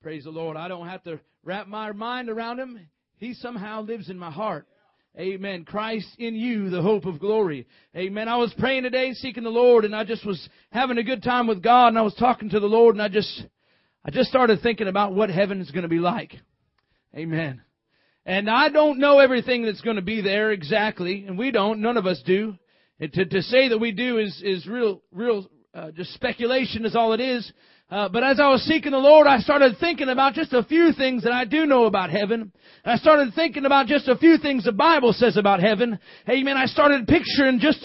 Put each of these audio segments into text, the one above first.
Praise the Lord. I don't have to wrap my mind around Him. He somehow lives in my heart. Amen. Christ in you, the hope of glory. Amen. I was praying today, seeking the Lord, and I just was having a good time with God, and I was talking to the Lord, and I just started thinking about what heaven is going to be like. Amen. And I don't know everything that's going to be there exactly, and we don't. None of us do. And to say that we do is real, just speculation is all it is. But as I was seeking the Lord, I started thinking about just a few things that I do know about heaven. I started thinking about just a few things the Bible says about heaven. Amen. I started picturing just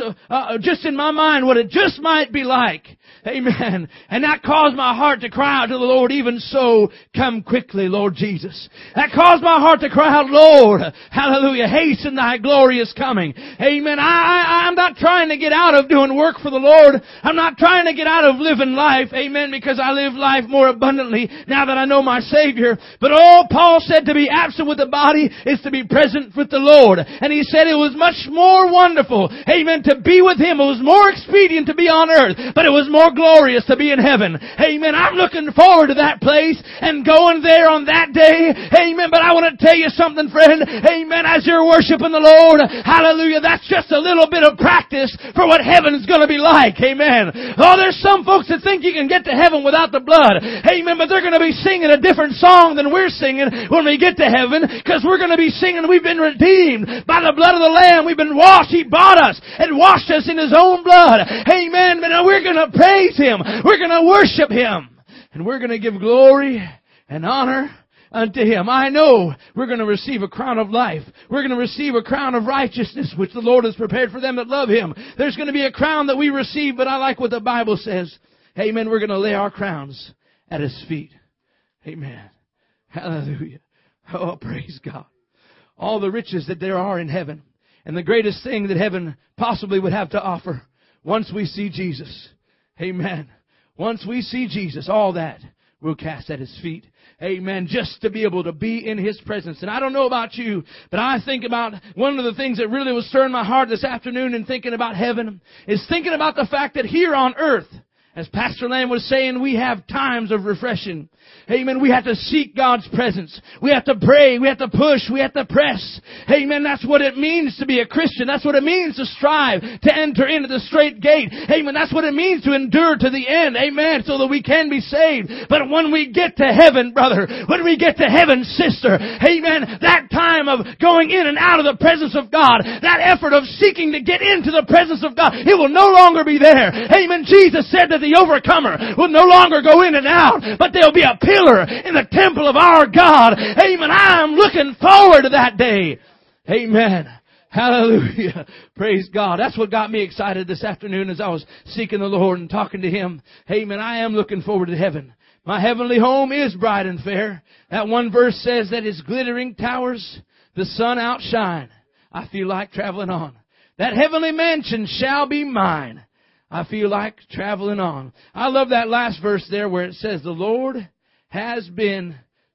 in my mind what it just might be like. Amen. And that caused my heart to cry out to the Lord, even so, come quickly, Lord Jesus. That caused my heart to cry out, Lord, hallelujah, hasten thy glorious coming. Amen. I'm not trying to get out of doing work for the Lord. I'm not trying to get out of living life. Amen. Because I live life more abundantly now that I know my Savior. But Paul said to be absent with the body is to be present with the Lord. And he said it was much more wonderful, amen, to be with Him. It was more expedient to be on earth, but it was more glorious to be in heaven. Amen. I'm looking forward to that place and going there on that day. Amen. But I want to tell you something, friend. Amen. As you're worshiping the Lord, hallelujah, that's just a little bit of practice for what heaven is going to be like. Amen. Oh, there's some folks that think you can get to heaven without the blood. Amen. But they're going to be singing a different song than we're singing when we get to heaven, because we're going to be singing, we've been redeemed by the blood of the Lamb. We've been washed. He bought us and washed us in His own blood. Amen. But we're going to praise Him. We're going to worship Him. And we're going to give glory and honor unto Him. I know we're going to receive a crown of life. We're going to receive a crown of righteousness, which the Lord has prepared for them that love Him. There's going to be a crown that we receive, but I like what the Bible says. Amen. We're going to lay our crowns at His feet. Amen. Hallelujah. Oh, praise God. All the riches that there are in heaven, and the greatest thing that heaven possibly would have to offer once we see Jesus. Amen. Once we see Jesus, all that we'll cast at His feet. Amen. Just to be able to be in His presence. And I don't know about you, but I think about one of the things that really was stirring my heart this afternoon in thinking about heaven is thinking about the fact that here on earth, as Pastor Lamb was saying, we have times of refreshing. Amen. We have to seek God's presence. We have to pray. We have to push. We have to press. Amen. That's what it means to be a Christian. That's what it means to strive to enter into the straight gate. Amen. That's what it means to endure to the end. Amen. So that we can be saved. But when we get to heaven, brother, when we get to heaven, sister, amen, that time of going in and out of the presence of God, that effort of seeking to get into the presence of God, it will no longer be there. Amen. Jesus said that the overcomer will no longer go in and out, but there'll be a pillar in the temple of our God. Amen. I'm looking forward to that day. Amen. Hallelujah. Praise God. That's what got me excited this afternoon as I was seeking the Lord and talking to Him. Amen. I am looking forward to heaven. My heavenly home is bright and fair. That one verse says that His glittering towers the sun outshine. I feel like traveling on. That heavenly mansion shall be mine. I feel like traveling on. I love that last verse there where it says, the Lord has been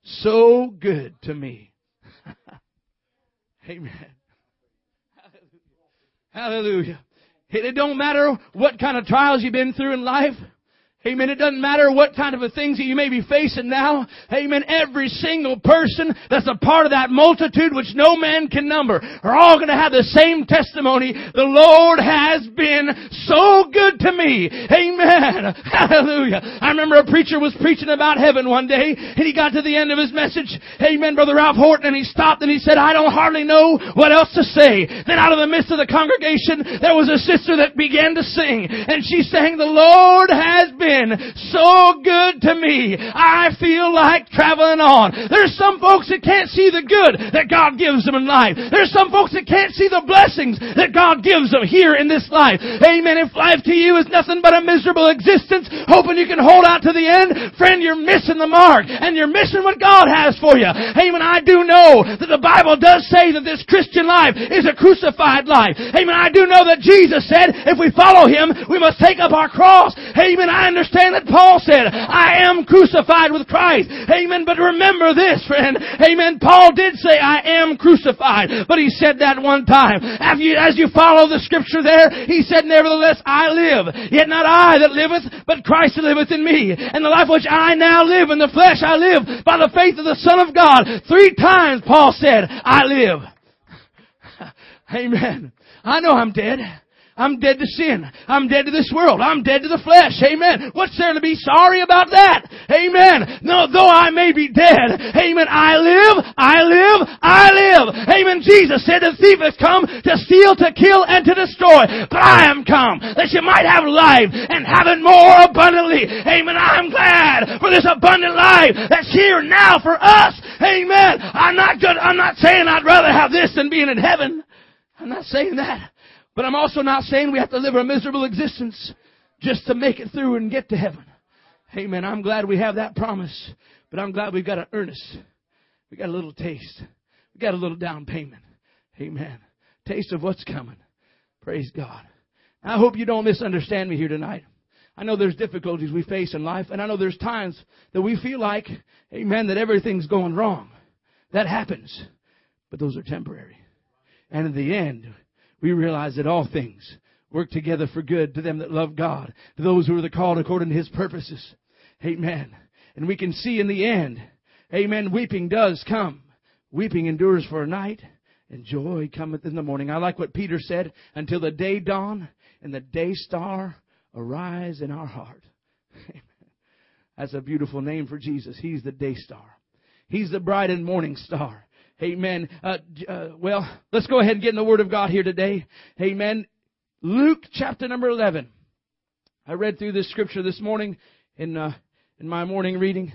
so good to me. Amen. Hallelujah. It don't matter what kind of trials you've been through in life. Amen. It doesn't matter what kind of things that you may be facing now. Amen. Every single person that's a part of that multitude which no man can number are all going to have the same testimony. The Lord has been so good to me. Amen. Hallelujah. I remember a preacher was preaching about heaven one day, and he got to the end of his message. Amen, Brother Ralph Horton, and he stopped and he said, I don't hardly know what else to say. Then out of the midst of the congregation, there was a sister that began to sing, and she sang, the Lord has been so good to me. I feel like traveling on. There's some folks that can't see the good that God gives them in life. There's some folks that can't see the blessings that God gives them here in this life. Amen. If life to you is nothing but a miserable existence, hoping you can hold out to the end, friend, you're missing the mark, and you're missing what God has for you. Amen. I do know that the Bible does say that this Christian life is a crucified life. Amen. I do know that Jesus said if we follow Him, we must take up our cross. Amen. I understand understand that Paul said, I am crucified with Christ. Amen. But remember this, friend. Amen. Paul did say, I am crucified. But he said that one time. As you follow the scripture there, he said, nevertheless, I live. Yet not I that liveth, but Christ that liveth in me. And the life which I now live in the flesh, I live by the faith of the Son of God. 3 times Paul said, I live. Amen. I know I'm dead. I'm dead to sin. I'm dead to this world. I'm dead to the flesh. Amen. What's there to be sorry about that? Amen. No, though I may be dead. Amen. I live. Amen. Jesus said the thief has come to steal, to kill, and to destroy. But I am come that you might have life and have it more abundantly. Amen. I'm glad for this abundant life that's here now for us. Amen. I'm not saying I'd rather have this than being in heaven. I'm not saying that. But I'm also not saying we have to live a miserable existence just to make it through and get to heaven. Amen. I'm glad we have that promise. But I'm glad we've got an earnest. We got a little taste. We got a little down payment. Amen. Taste of what's coming. Praise God. I hope you don't misunderstand me here tonight. I know there's difficulties we face in life. And I know there's times that we feel like, amen, that everything's going wrong. That happens. But those are temporary. And in the end, we realize that all things work together for good to them that love God, to those who are the called according to His purposes. Amen. And we can see in the end, amen, weeping does come. Weeping endures for a night, and joy cometh in the morning. I like what Peter said, until the day dawn and the day star arise in our heart. Amen. That's a beautiful name for Jesus. He's the day star. He's the bright and morning star. Amen. Well, let's go ahead and get in the Word of God here today. Amen. Luke chapter number 11. I read through this scripture this morning in my morning reading.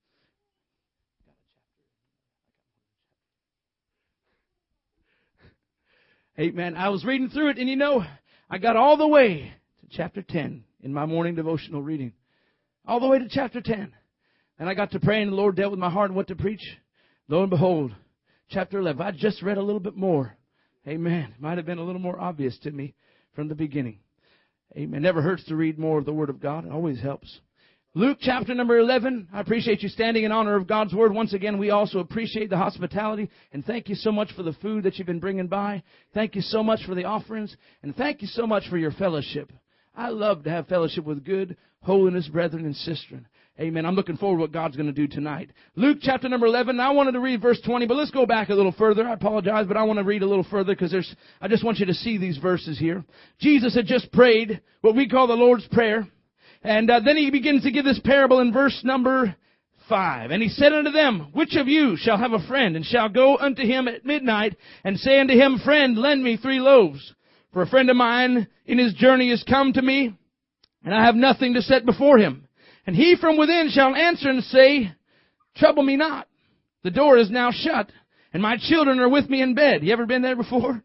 Amen. I was reading through it, and I got all the way to chapter 10 in my morning devotional reading. All the way to chapter 10. And I got to pray, and the Lord dealt with my heart and what to preach. Lo and behold, chapter 11. I just read a little bit more. Amen. Might have been a little more obvious to me from the beginning. Amen. Never hurts to read more of the Word of God. It always helps. Luke chapter number 11. I appreciate you standing in honor of God's Word. Once again, we also appreciate the hospitality. And thank you so much for the food that you've been bringing by. Thank you so much for the offerings. And thank you so much for your fellowship. I love to have fellowship with good, holiness brethren and sisters. Amen. I'm looking forward to what God's going to do tonight. Luke chapter number 11. I wanted to read verse 20, but let's go back a little further. I apologize, but I want to read a little further because I just want you to see these verses here. Jesus had just prayed what we call the Lord's Prayer. And then he begins to give this parable in verse number 5. And he said unto them, which of you shall have a friend and shall go unto him at midnight and say unto him, friend, lend me 3 loaves. For a friend of mine in his journey is come to me, and I have nothing to set before him. And he from within shall answer and say, trouble me not. The door is now shut, and my children are with me in bed. You ever been there before?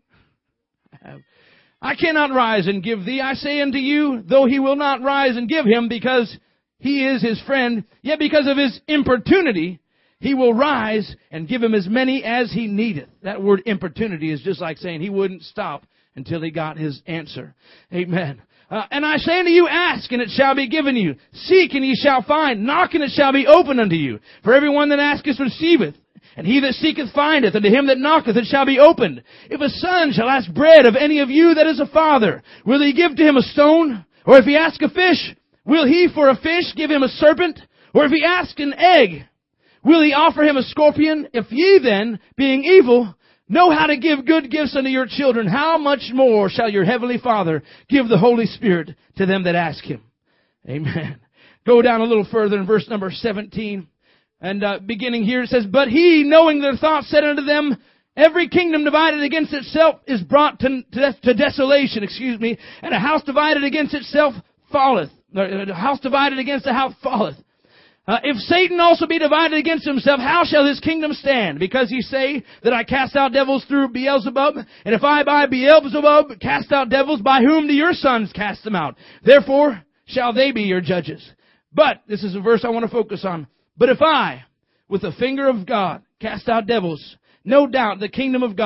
I have. I cannot rise and give thee. I say unto you, though he will not rise and give him, because he is his friend, yet because of his importunity, he will rise and give him as many as he needeth. That word importunity is just like saying he wouldn't stop until he got his answer. Amen. And I say unto you, ask, and it shall be given you. Seek, and ye shall find. Knock, and it shall be opened unto you. For everyone that asketh receiveth, and he that seeketh findeth, and to him that knocketh it shall be opened. If a son shall ask bread of any of you that is a father, will he give to him a stone? Or if he ask a fish, will he for a fish give him a serpent? Or if he ask an egg, will he offer him a scorpion? If ye then, being evil, know how to give good gifts unto your children, how much more shall your heavenly Father give the Holy Spirit to them that ask him? Amen. Go down a little further in verse number 17. And beginning here it says, but he, knowing their thoughts, said unto them, every kingdom divided against itself is brought to desolation, and a house divided against itself falleth. A house divided against a house falleth. If Satan also be divided against himself, how shall his kingdom stand? Because ye say that I cast out devils through Beelzebub, and if I by Beelzebub cast out devils, by whom do your sons cast them out? Therefore shall they be your judges. But, this is a verse I want to focus on, but if I, with the finger of God, cast out devils, no doubt the kingdom of God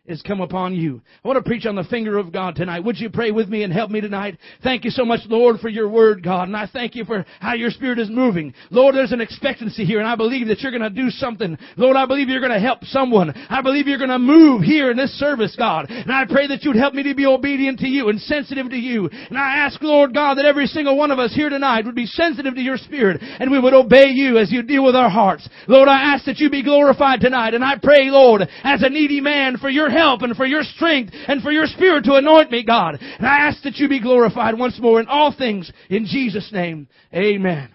is come upon you. I want to preach on the finger of God tonight. Would you pray with me and help me tonight? Thank you so much, Lord, for your word, God. And I thank you for how your Spirit is moving. Lord, there's an expectancy here, and I believe that you're going to do something. Lord, I believe you're going to help someone. I believe you're going to move here in this service, God. And I pray that you'd help me to be obedient to you and sensitive to you. And I ask, Lord God, that every single one of us here tonight would be sensitive to your Spirit, and we would obey you as you deal with our hearts. Lord, I ask that you be glorified tonight. And I pray, Lord, as a needy man, for your help and for your strength and for your Spirit to anoint me, God. And I ask that you be glorified once more in all things in Jesus' name. Amen.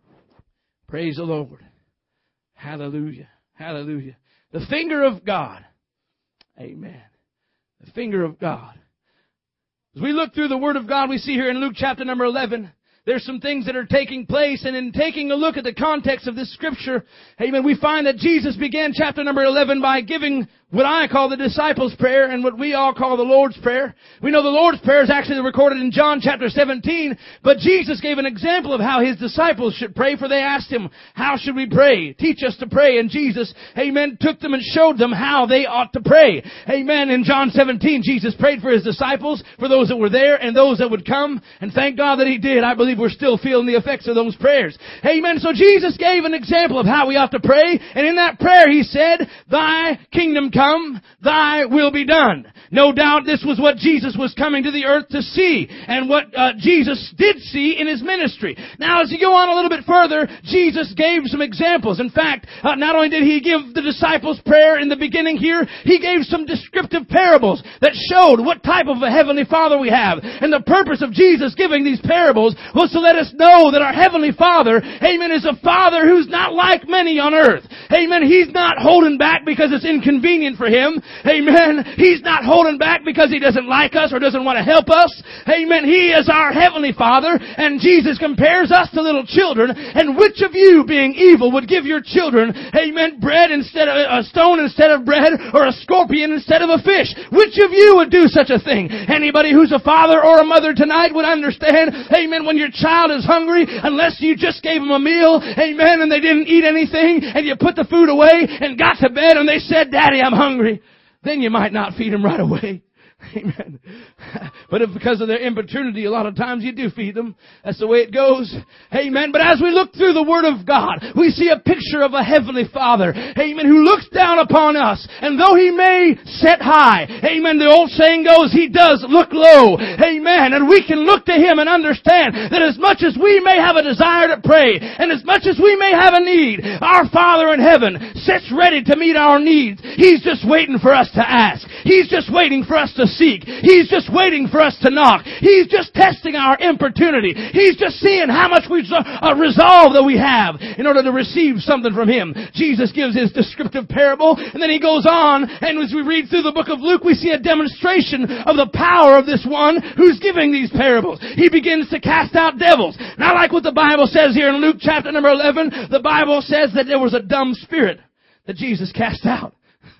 Praise the Lord. Hallelujah. Hallelujah. The finger of God. Amen. The finger of God. As we look through the Word of God, we see here in Luke chapter number 11, there's some things that are taking place, and in taking a look at the context of this scripture, amen, we find that Jesus began chapter number 11 by giving what I call the disciples' prayer and what we all call the Lord's Prayer. We know the Lord's Prayer is actually recorded in John chapter 17, but Jesus gave an example of how His disciples should pray, for they asked Him, how should we pray? Teach us to pray. And Jesus, amen, took them and showed them how they ought to pray. Amen. In John 17, Jesus prayed for His disciples, for those that were there and those that would come, and thank God that He did. I believe we're still feeling the effects of those prayers. Amen. So Jesus gave an example of how we ought to pray, and in that prayer He said, Thy kingdom come, Thy will be done. No doubt this was what Jesus was coming to the earth to see, and what Jesus did see in His ministry. Now, as you go on a little bit further, Jesus gave some examples. In fact, not only did He give the disciples' prayer in the beginning here, He gave some descriptive parables that showed what type of a Heavenly Father we have. And the purpose of Jesus giving these parables was to let us know that our Heavenly Father, amen, is a Father who's not like many on earth. Amen. He's not holding back because it's inconvenient for Him. Amen. He's not holding back because He doesn't like us or doesn't want to help us. Amen. He is our Heavenly Father, and Jesus compares us to little children. And which of you, being evil, would give your children, amen, bread instead of a stone instead of bread, or a scorpion instead of a fish? Which of you would do such a thing? Anybody who's a father or a mother tonight would understand, amen, when your child is hungry, unless you just gave them a meal, amen, and they didn't eat anything, and you put the food away and got to bed and they said, Daddy, I'm hungry, then you might not feed them right away. Amen. But if because of their importunity, a lot of times you do feed them. That's the way it goes. Amen. But as we look through the Word of God, we see a picture of a Heavenly Father. Amen. Who looks down upon us. And though He may set high, amen, the old saying goes, He does look low. Amen. And we can look to Him and understand that as much as we may have a desire to pray, and as much as we may have a need, our Father in heaven sits ready to meet our needs. He's just waiting for us to ask. He's just waiting for us to seek. He's just waiting for us to knock. He's just testing our importunity. He's just seeing how much resolve that we have in order to receive something from Him. Jesus gives His descriptive parable, and then He goes on, and as we read through the book of Luke, we see a demonstration of the power of this one who's giving these parables. He begins to cast out devils. Now, like what the Bible says here in Luke chapter number 11, the Bible says that there was a dumb spirit that Jesus cast out.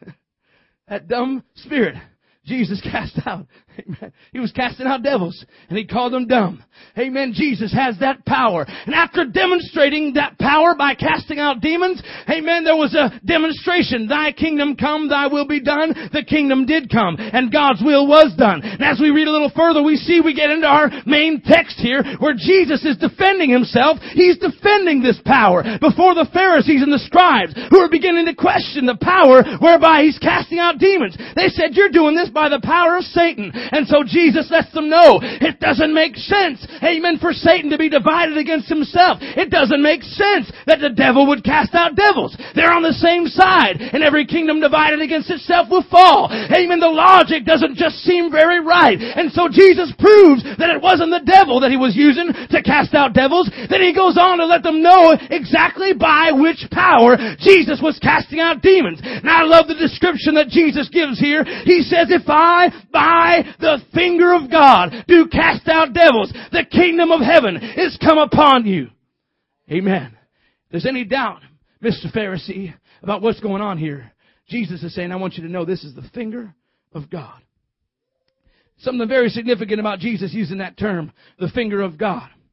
That dumb spirit Jesus cast out. Amen. He was casting out devils, and He called them dumb. Amen. Jesus has that power. And after demonstrating that power by casting out demons, amen, there was a demonstration. Thy kingdom come, Thy will be done. The kingdom did come, and God's will was done. And as we read a little further, we get into our main text here, where Jesus is defending Himself. He's defending this power before the Pharisees and the scribes, who are beginning to question the power whereby He's casting out demons. They said, you're doing this by the power of Satan. And so Jesus lets them know it doesn't make sense, amen, for Satan to be divided against himself. It doesn't make sense that the devil would cast out devils. They're on the same side, and every kingdom divided against itself will fall. Amen. The logic doesn't just seem very right. And so Jesus proves that it wasn't the devil that He was using to cast out devils. Then He goes on to let them know exactly by which power Jesus was casting out demons. Now, I love the description that Jesus gives here. He says, if I, by the finger of God, do cast out devils, the kingdom of heaven is come upon you. Amen. If there's any doubt, Mr. Pharisee, about what's going on here, Jesus is saying, I want you to know this is the finger of God. Something very significant about Jesus using that term, the finger of God.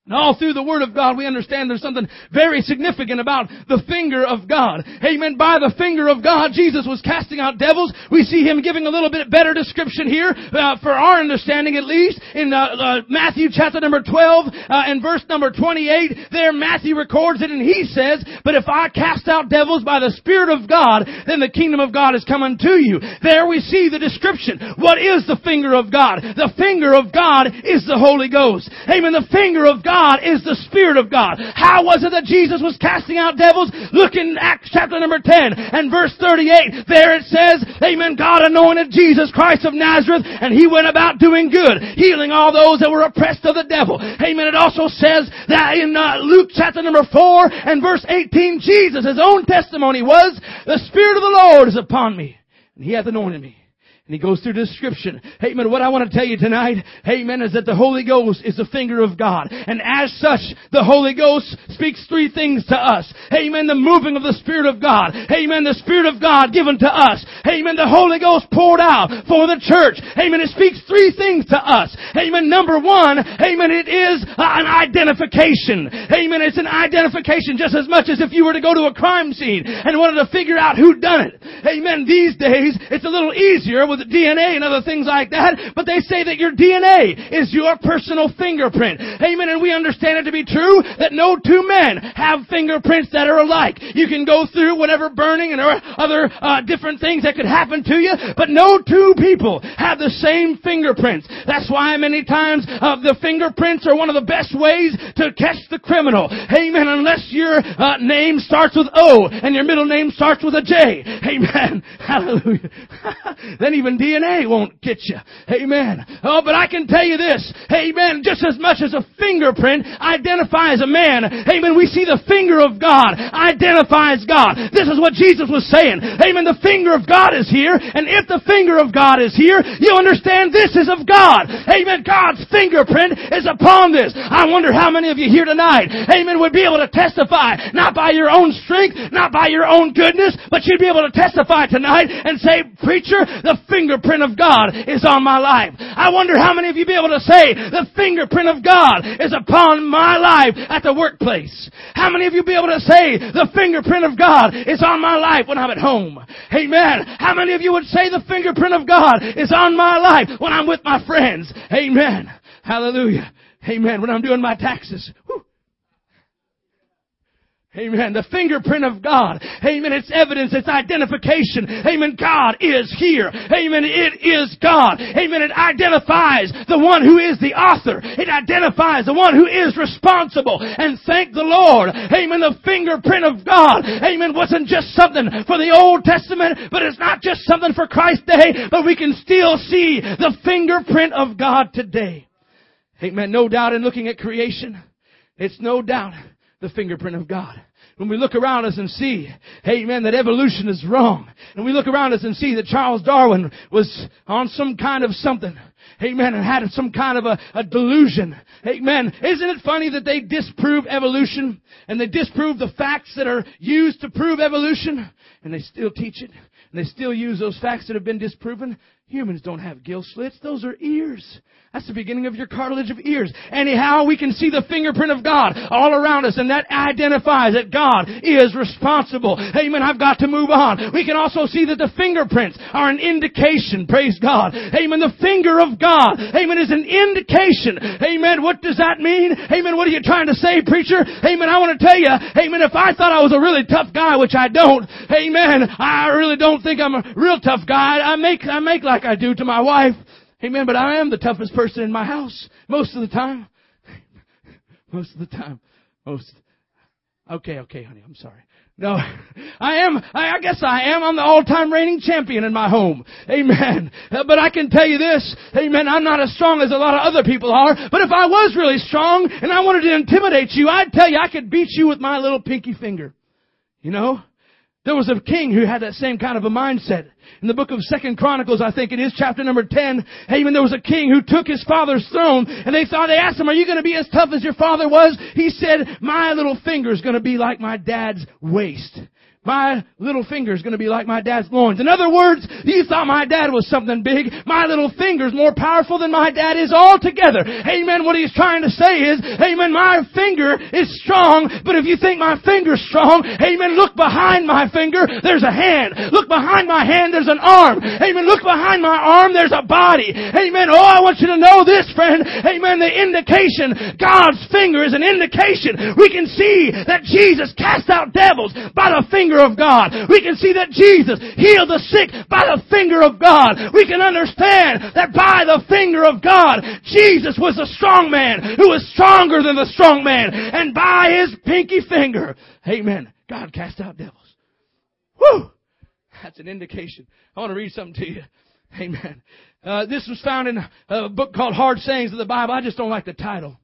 And all through the Word of God, we understand there's something very significant about the finger of God. Amen. By the finger of God, Jesus was casting out devils. We see Him giving a little bit better description here, for our understanding at least, in Matthew chapter number 12, and verse number 28. There Matthew records it, and he says, "But if I cast out devils by the Spirit of God, then the kingdom of God is come unto you." There we see the description. What is the finger of God? The finger of God is the Holy Ghost. Amen. The finger of God is the Spirit of God. How was it that Jesus was casting out devils? Look in Acts chapter number 10 and verse 38. There it says, amen, God anointed Jesus Christ of Nazareth, and He went about doing good, healing all those that were oppressed of the devil. Amen. It also says that in Luke chapter number 4 and verse 18, Jesus, His own testimony was, "The Spirit of the Lord is upon me, and He hath anointed me." And He goes through the description. Amen. What I want to tell you tonight, amen, is that the Holy Ghost is the finger of God. And as such, the Holy Ghost speaks three things to us. Amen. The moving of the Spirit of God. Amen. The Spirit of God given to us. Amen. The Holy Ghost poured out for the church. Amen. It speaks three things to us. Amen. Number one, amen, it is an identification. Amen. It's an identification just as much as if you were to go to a crime scene and wanted to figure out who done it. Amen. These days, it's a little easier with DNA and other things like that, but they say that your DNA is your personal fingerprint. Amen. And we understand it to be true that no two men have fingerprints that are alike. You can go through whatever burning and other different things that could happen to you, but no two people have the same fingerprints. That's why many times the fingerprints are one of the best ways to catch the criminal. Amen. Unless your name starts with O and your middle name starts with a J. Amen. Hallelujah. Then even DNA won't get you. Amen. Oh, but I can tell you this. Amen. Just as much as a fingerprint identifies a man. Amen. We see the finger of God identifies God. This is what Jesus was saying. Amen. The finger of God is here. And if the finger of God is here, you understand this is of God. Amen. God's fingerprint is upon this. I wonder how many of you here tonight, amen, would be able to testify, not by your own strength, not by your own goodness, but you'd be able to testify tonight and say, "Preacher, the fingerprint of God is on my life." I wonder how many of you be able to say, "The fingerprint of God is upon my life at the workplace." How many of you be able to say, "The fingerprint of God is on my life when I'm at home"? Amen. How many of you would say, "The fingerprint of God is on my life when I'm with my friends"? Amen. Hallelujah. Amen. When I'm doing my taxes. Whew. Amen. The fingerprint of God. Amen. It's evidence. It's identification. Amen. God is here. Amen. It is God. Amen. It identifies the one who is the author. It identifies the one who is responsible. And thank the Lord. Amen. The fingerprint of God. Amen. Wasn't just something for the Old Testament, but it's not just something for Christ's day, but we can still see the fingerprint of God today. Amen. No doubt in looking at creation, it's no doubt the fingerprint of God. When we look around us and see, amen, that evolution is wrong, and we look around us and see that Charles Darwin was on some kind of something, amen, and had some kind of a delusion, amen. Isn't it funny that they disprove evolution, and they disprove the facts that are used to prove evolution, and they still teach it, and they still use those facts that have been disproven? Humans don't have gill slits. Those are ears. That's the beginning of your cartilage of ears. Anyhow, we can see the fingerprint of God all around us, and that identifies that God is responsible. Amen. I've got to move on. We can also see that the fingerprints are an indication. Praise God. Amen. The finger of God, amen, is an indication. Amen. What does that mean? Amen. What are you trying to say, preacher? Amen. I want to tell you, amen, if I thought I was a really tough guy, which I don't, amen, I really don't think I'm a real tough guy. I make like I do to my wife. Amen. But I am the toughest person in my house. Most of the time. Most of the time. Okay, honey. I'm sorry. No, I am. I guess I am. I'm the all-time reigning champion in my home. Amen. But I can tell you this. Amen. I'm not as strong as a lot of other people are. But if I was really strong and I wanted to intimidate you, I'd tell you I could beat you with my little pinky finger. You know? There was a king who had that same kind of a mindset. In the book of 2 Chronicles, I think it is, chapter number 10, amen, there was a king who took his father's throne, and they asked him, "Are you going to be as tough as your father was?" He said, "My little finger is going to be like my dad's waist." my little finger is going to be like my dad's loins. In other words, you thought my dad was something big. My little finger is more powerful than my dad is altogether. Amen. What he's trying to say is, amen, my finger is strong, but if you think my finger's strong, amen, look behind my finger, there's a hand. Look behind my hand, there's an arm. Amen. Look behind my arm, there's a body. Amen. Oh, I want you to know this, friend. Amen. The indication, God's finger is an indication. We can see that Jesus cast out devils by the finger of God. We can see that Jesus healed the sick by the finger of God. We can understand that by the finger of God, Jesus was a strong man who was stronger than the strong man. And by His pinky finger, amen, God cast out devils. Woo! That's an indication. I want to read something to you. Amen. This was found in a book called Hard Sayings of the Bible. I just don't like the title.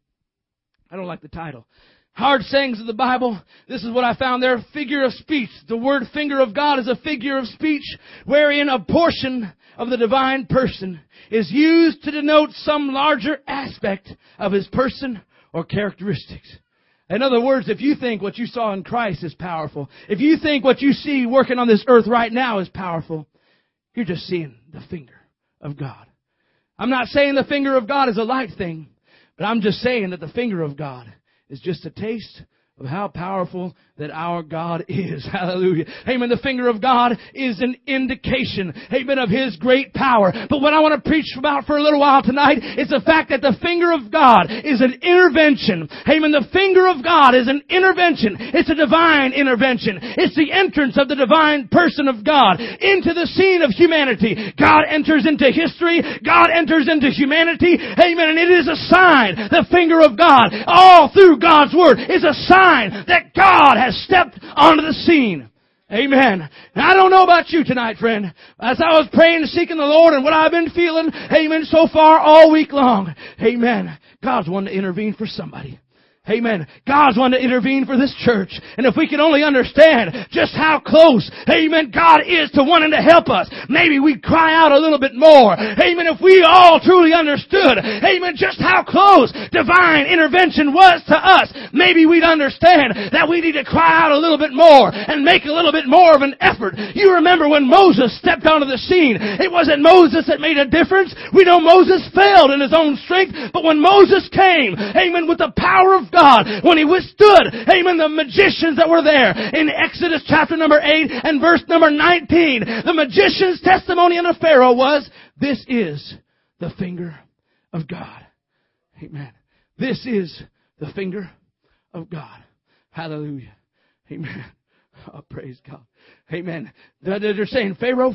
I don't like the title. Hard Sayings of the Bible. This is what I found there. Figure of speech. The word finger of God is a figure of speech wherein a portion of the divine person is used to denote some larger aspect of His person or characteristics. In other words, if you think what you saw in Christ is powerful, if you think what you see working on this earth right now is powerful, you're just seeing the finger of God. I'm not saying the finger of God is a light thing, but I'm just saying that the finger of God is just a taste of how powerful that our God is. Hallelujah. Amen. The finger of God is an indication, amen, of His great power. But what I want to preach about for a little while tonight is the fact that the finger of God is an intervention. Amen. The finger of God is an intervention. It's a divine intervention. It's the entrance of the divine person of God into the scene of humanity. God enters into history. God enters into humanity. Amen. And it is a sign. The finger of God, all through God's Word, is a sign that God has stepped onto the scene. Amen. Now, I don't know about you tonight, friend. As I was praying and seeking the Lord and what I've been feeling, amen, so far all week long, amen, God's wanting to intervene for somebody. Amen. God's wanting to intervene for this church. And if we can only understand just how close, amen, God is to wanting to help us, maybe we'd cry out a little bit more. Amen. If we all truly understood, amen, just how close divine intervention was to us, maybe we'd understand that we need to cry out a little bit more and make a little bit more of an effort. You remember when Moses stepped onto the scene. It wasn't Moses that made a difference. We know Moses failed in his own strength, but when Moses came, amen, with the power of God, when he withstood, amen, the magicians that were there in Exodus chapter number 8 and verse number 19, the magician's testimony unto Pharaoh was, this is the finger of God. Amen. This is the finger of God. Hallelujah. Amen. Oh, praise God. Amen. They're saying, Pharaoh,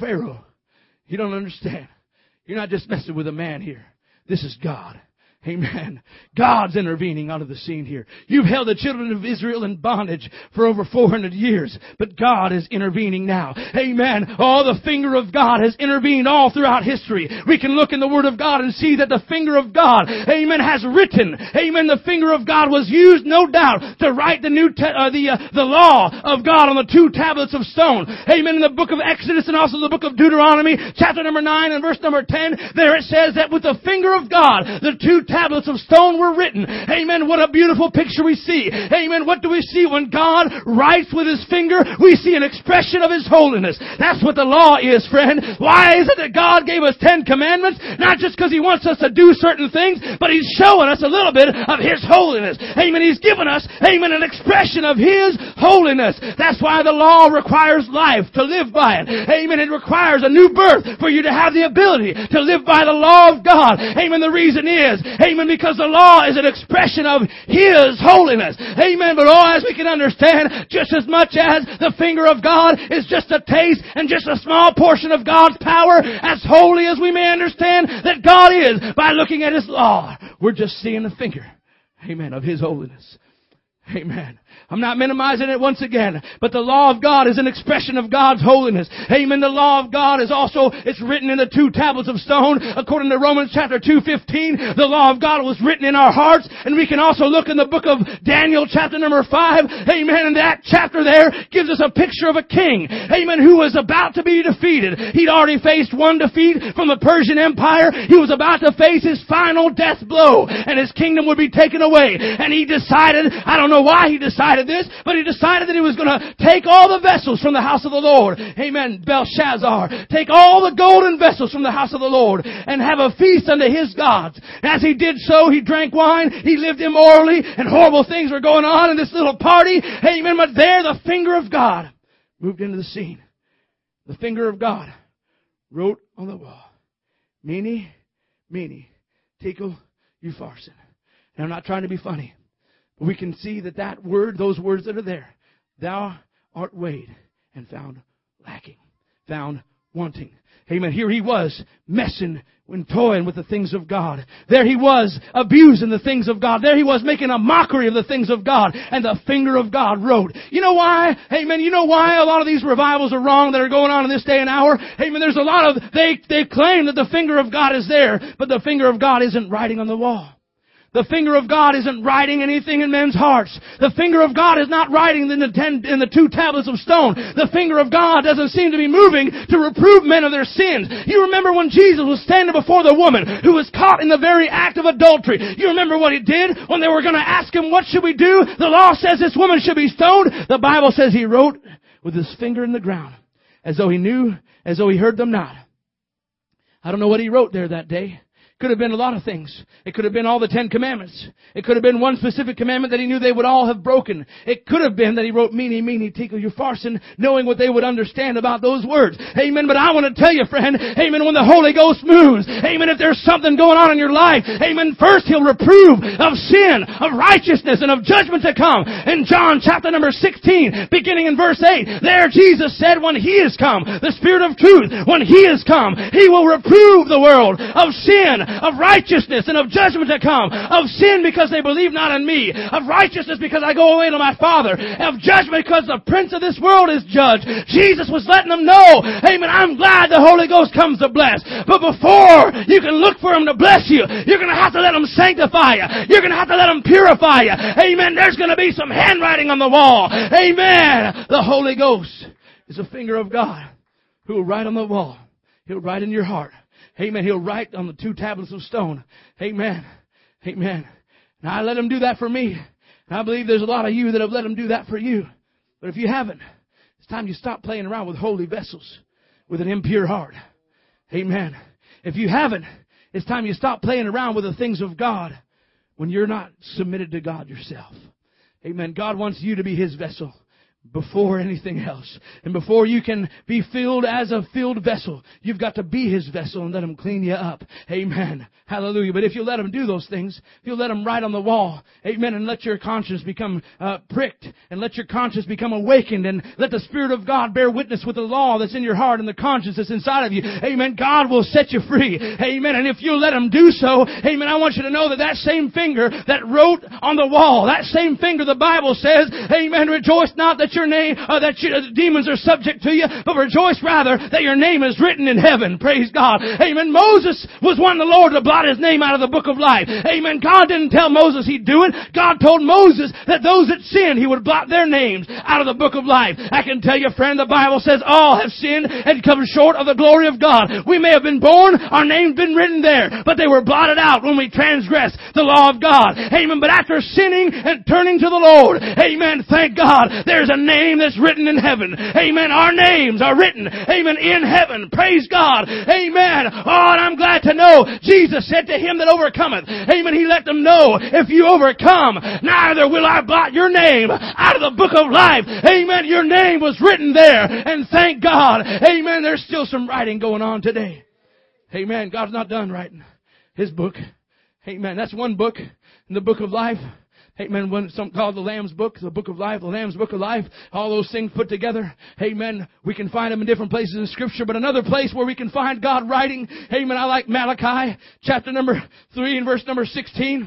you don't understand. You're not just messing with a man here. This is God. Amen. God's intervening onto the scene here. You've held the children of Israel in bondage for over 400 years, but God is intervening now. Amen. Oh, the finger of God has intervened all throughout history. We can look in the Word of God and see that the finger of God, amen, has written. Amen. The finger of God was used, no doubt, to write the law of God on the 2 tablets of stone. Amen. In the book of Exodus and also the book of Deuteronomy, chapter number 9 and verse number 10, there it says that with the finger of God, the 2 tablets of stone were written. Amen. What a beautiful picture we see. Amen. What do we see when God writes with His finger? We see an expression of His holiness. That's what the law is, friend. Why is it that God gave us 10 commandments? Not just because He wants us to do certain things, but He's showing us a little bit of His holiness. Amen. He's given us, amen, an expression of His holiness. That's why the law requires life to live by it. Amen. It requires a new birth for you to have the ability to live by the law of God. Amen. The reason is, amen, because the law is an expression of His holiness. Amen. But as we can understand, just as much as the finger of God is just a taste and just a small portion of God's power, as holy as we may understand that God is by looking at His law, we're just seeing the finger, amen, of His holiness. Amen. I'm not minimizing it once again, but the law of God is an expression of God's holiness. Amen. The law of God is also, it's written in the 2 tablets of stone. According to Romans chapter 2:15, the law of God was written in our hearts. And we can also look in the book of Daniel chapter number 5. Amen. And that chapter there gives us a picture of a king. Amen. Who was about to be defeated. He'd already faced one defeat from the Persian Empire. He was about to face his final death blow. And his kingdom would be taken away. And he decided, I don't know why he decided, decided this, but he decided that he was going to take all the vessels from the house of the Lord. Amen. Belshazzar. Take all the golden vessels from the house of the Lord and have a feast unto his gods. As he did so, he drank wine, he lived immorally, and horrible things were going on in this little party. Amen. But there the finger of God moved into the scene. The finger of God wrote on the wall, Mene, Mene, Tekel, Upharsin. And I'm not trying to be funny, but we can see that word, those words that are there, thou art weighed and found lacking, found wanting. Amen. Here he was messing and toying with the things of God. There he was abusing the things of God. There he was making a mockery of the things of God. And the finger of God wrote. You know why? Amen. You know why a lot of these revivals are wrong that are going on in this day and hour? Amen. There's a lot of, they claim that the finger of God is there, but the finger of God isn't writing on the wall. The finger of God isn't writing anything in men's hearts. The finger of God is not writing in the 2 tablets of stone. The finger of God doesn't seem to be moving to reprove men of their sins. You remember when Jesus was standing before the woman who was caught in the very act of adultery. You remember what he did when they were going to ask him, what should we do? The law says this woman should be stoned. The Bible says he wrote with his finger in the ground as though he knew, as though he heard them not. I don't know what he wrote there that day. Could have been a lot of things. It could have been all the 10 commandments. It could have been one specific commandment that he knew they would all have broken. It could have been that he wrote Mene, Mene, Tekel, Upharsin, knowing what they would understand about those words. Amen. But I want to tell you, friend, amen, when the Holy Ghost moves, amen, if there's something going on in your life, amen, first he'll reprove of sin, of righteousness, and of judgment to come. In John chapter number 16, beginning in verse 8, there Jesus said, when he is come, the Spirit of truth, when he is come, he will reprove the world of sin, of righteousness, and of judgment to come. Of sin because they believe not in me. Of righteousness because I go away to my Father. Of judgment because the prince of this world is judged. Jesus was letting them know, amen, I'm glad the Holy Ghost comes to bless. But before you can look for him to bless you, you're going to have to let him sanctify you. You're going to have to let him purify you. Amen. There's going to be some handwriting on the wall. Amen. The Holy Ghost is a finger of God who will write on the wall. He'll write in your heart. Amen. He'll write on the 2 tablets of stone. Amen. Amen. And I let him do that for me. And I believe there's a lot of you that have let him do that for you. But if you haven't, it's time you stop playing around with holy vessels with an impure heart. Amen. If you haven't, it's time you stop playing around with the things of God when you're not submitted to God yourself. Amen. God wants you to be his vessel before anything else. And before you can be filled as a filled vessel, you've got to be his vessel and let him clean you up. Amen. Hallelujah. But if you let him do those things, if you let him write on the wall, amen, and let your conscience become pricked, and let your conscience become awakened, and let the Spirit of God bear witness with the law that's in your heart and the conscience that's inside of you, amen, God will set you free. Amen. And if you let him do so, amen, I want you to know that that same finger that wrote on the wall, that same finger, the Bible says, amen, rejoice not that your name, demons are subject to you, but rejoice rather that your name is written in heaven. Praise God. Amen. Moses was wanting the Lord to blot his name out of the book of life. Amen. God didn't tell Moses he'd do it. God told Moses that those that sinned, he would blot their names out of the book of life. I can tell you, friend, the Bible says all have sinned and come short of the glory of God. We may have been born, our name's been written there, but they were blotted out when we transgressed the law of God. Amen. But after sinning and turning to the Lord, amen, thank God, there's a name that's written in heaven. Amen. Our names are written, amen, in heaven. Praise God. Amen. Oh, and I'm glad to know Jesus said to him that overcometh, amen, he let them know, if you overcome, neither will I blot your name out of the book of life. Amen. Your name was written there. And thank God. Amen. There's still some writing going on today. Amen. God's not done writing his book. Amen. That's one book in the book of life. Amen. When some called the Lamb's Book, the Book of Life, the Lamb's Book of Life, all those things put together. Amen. We can find them in different places in Scripture, but another place where we can find God writing. Amen. I like Malachi, chapter number 3 and verse number 16.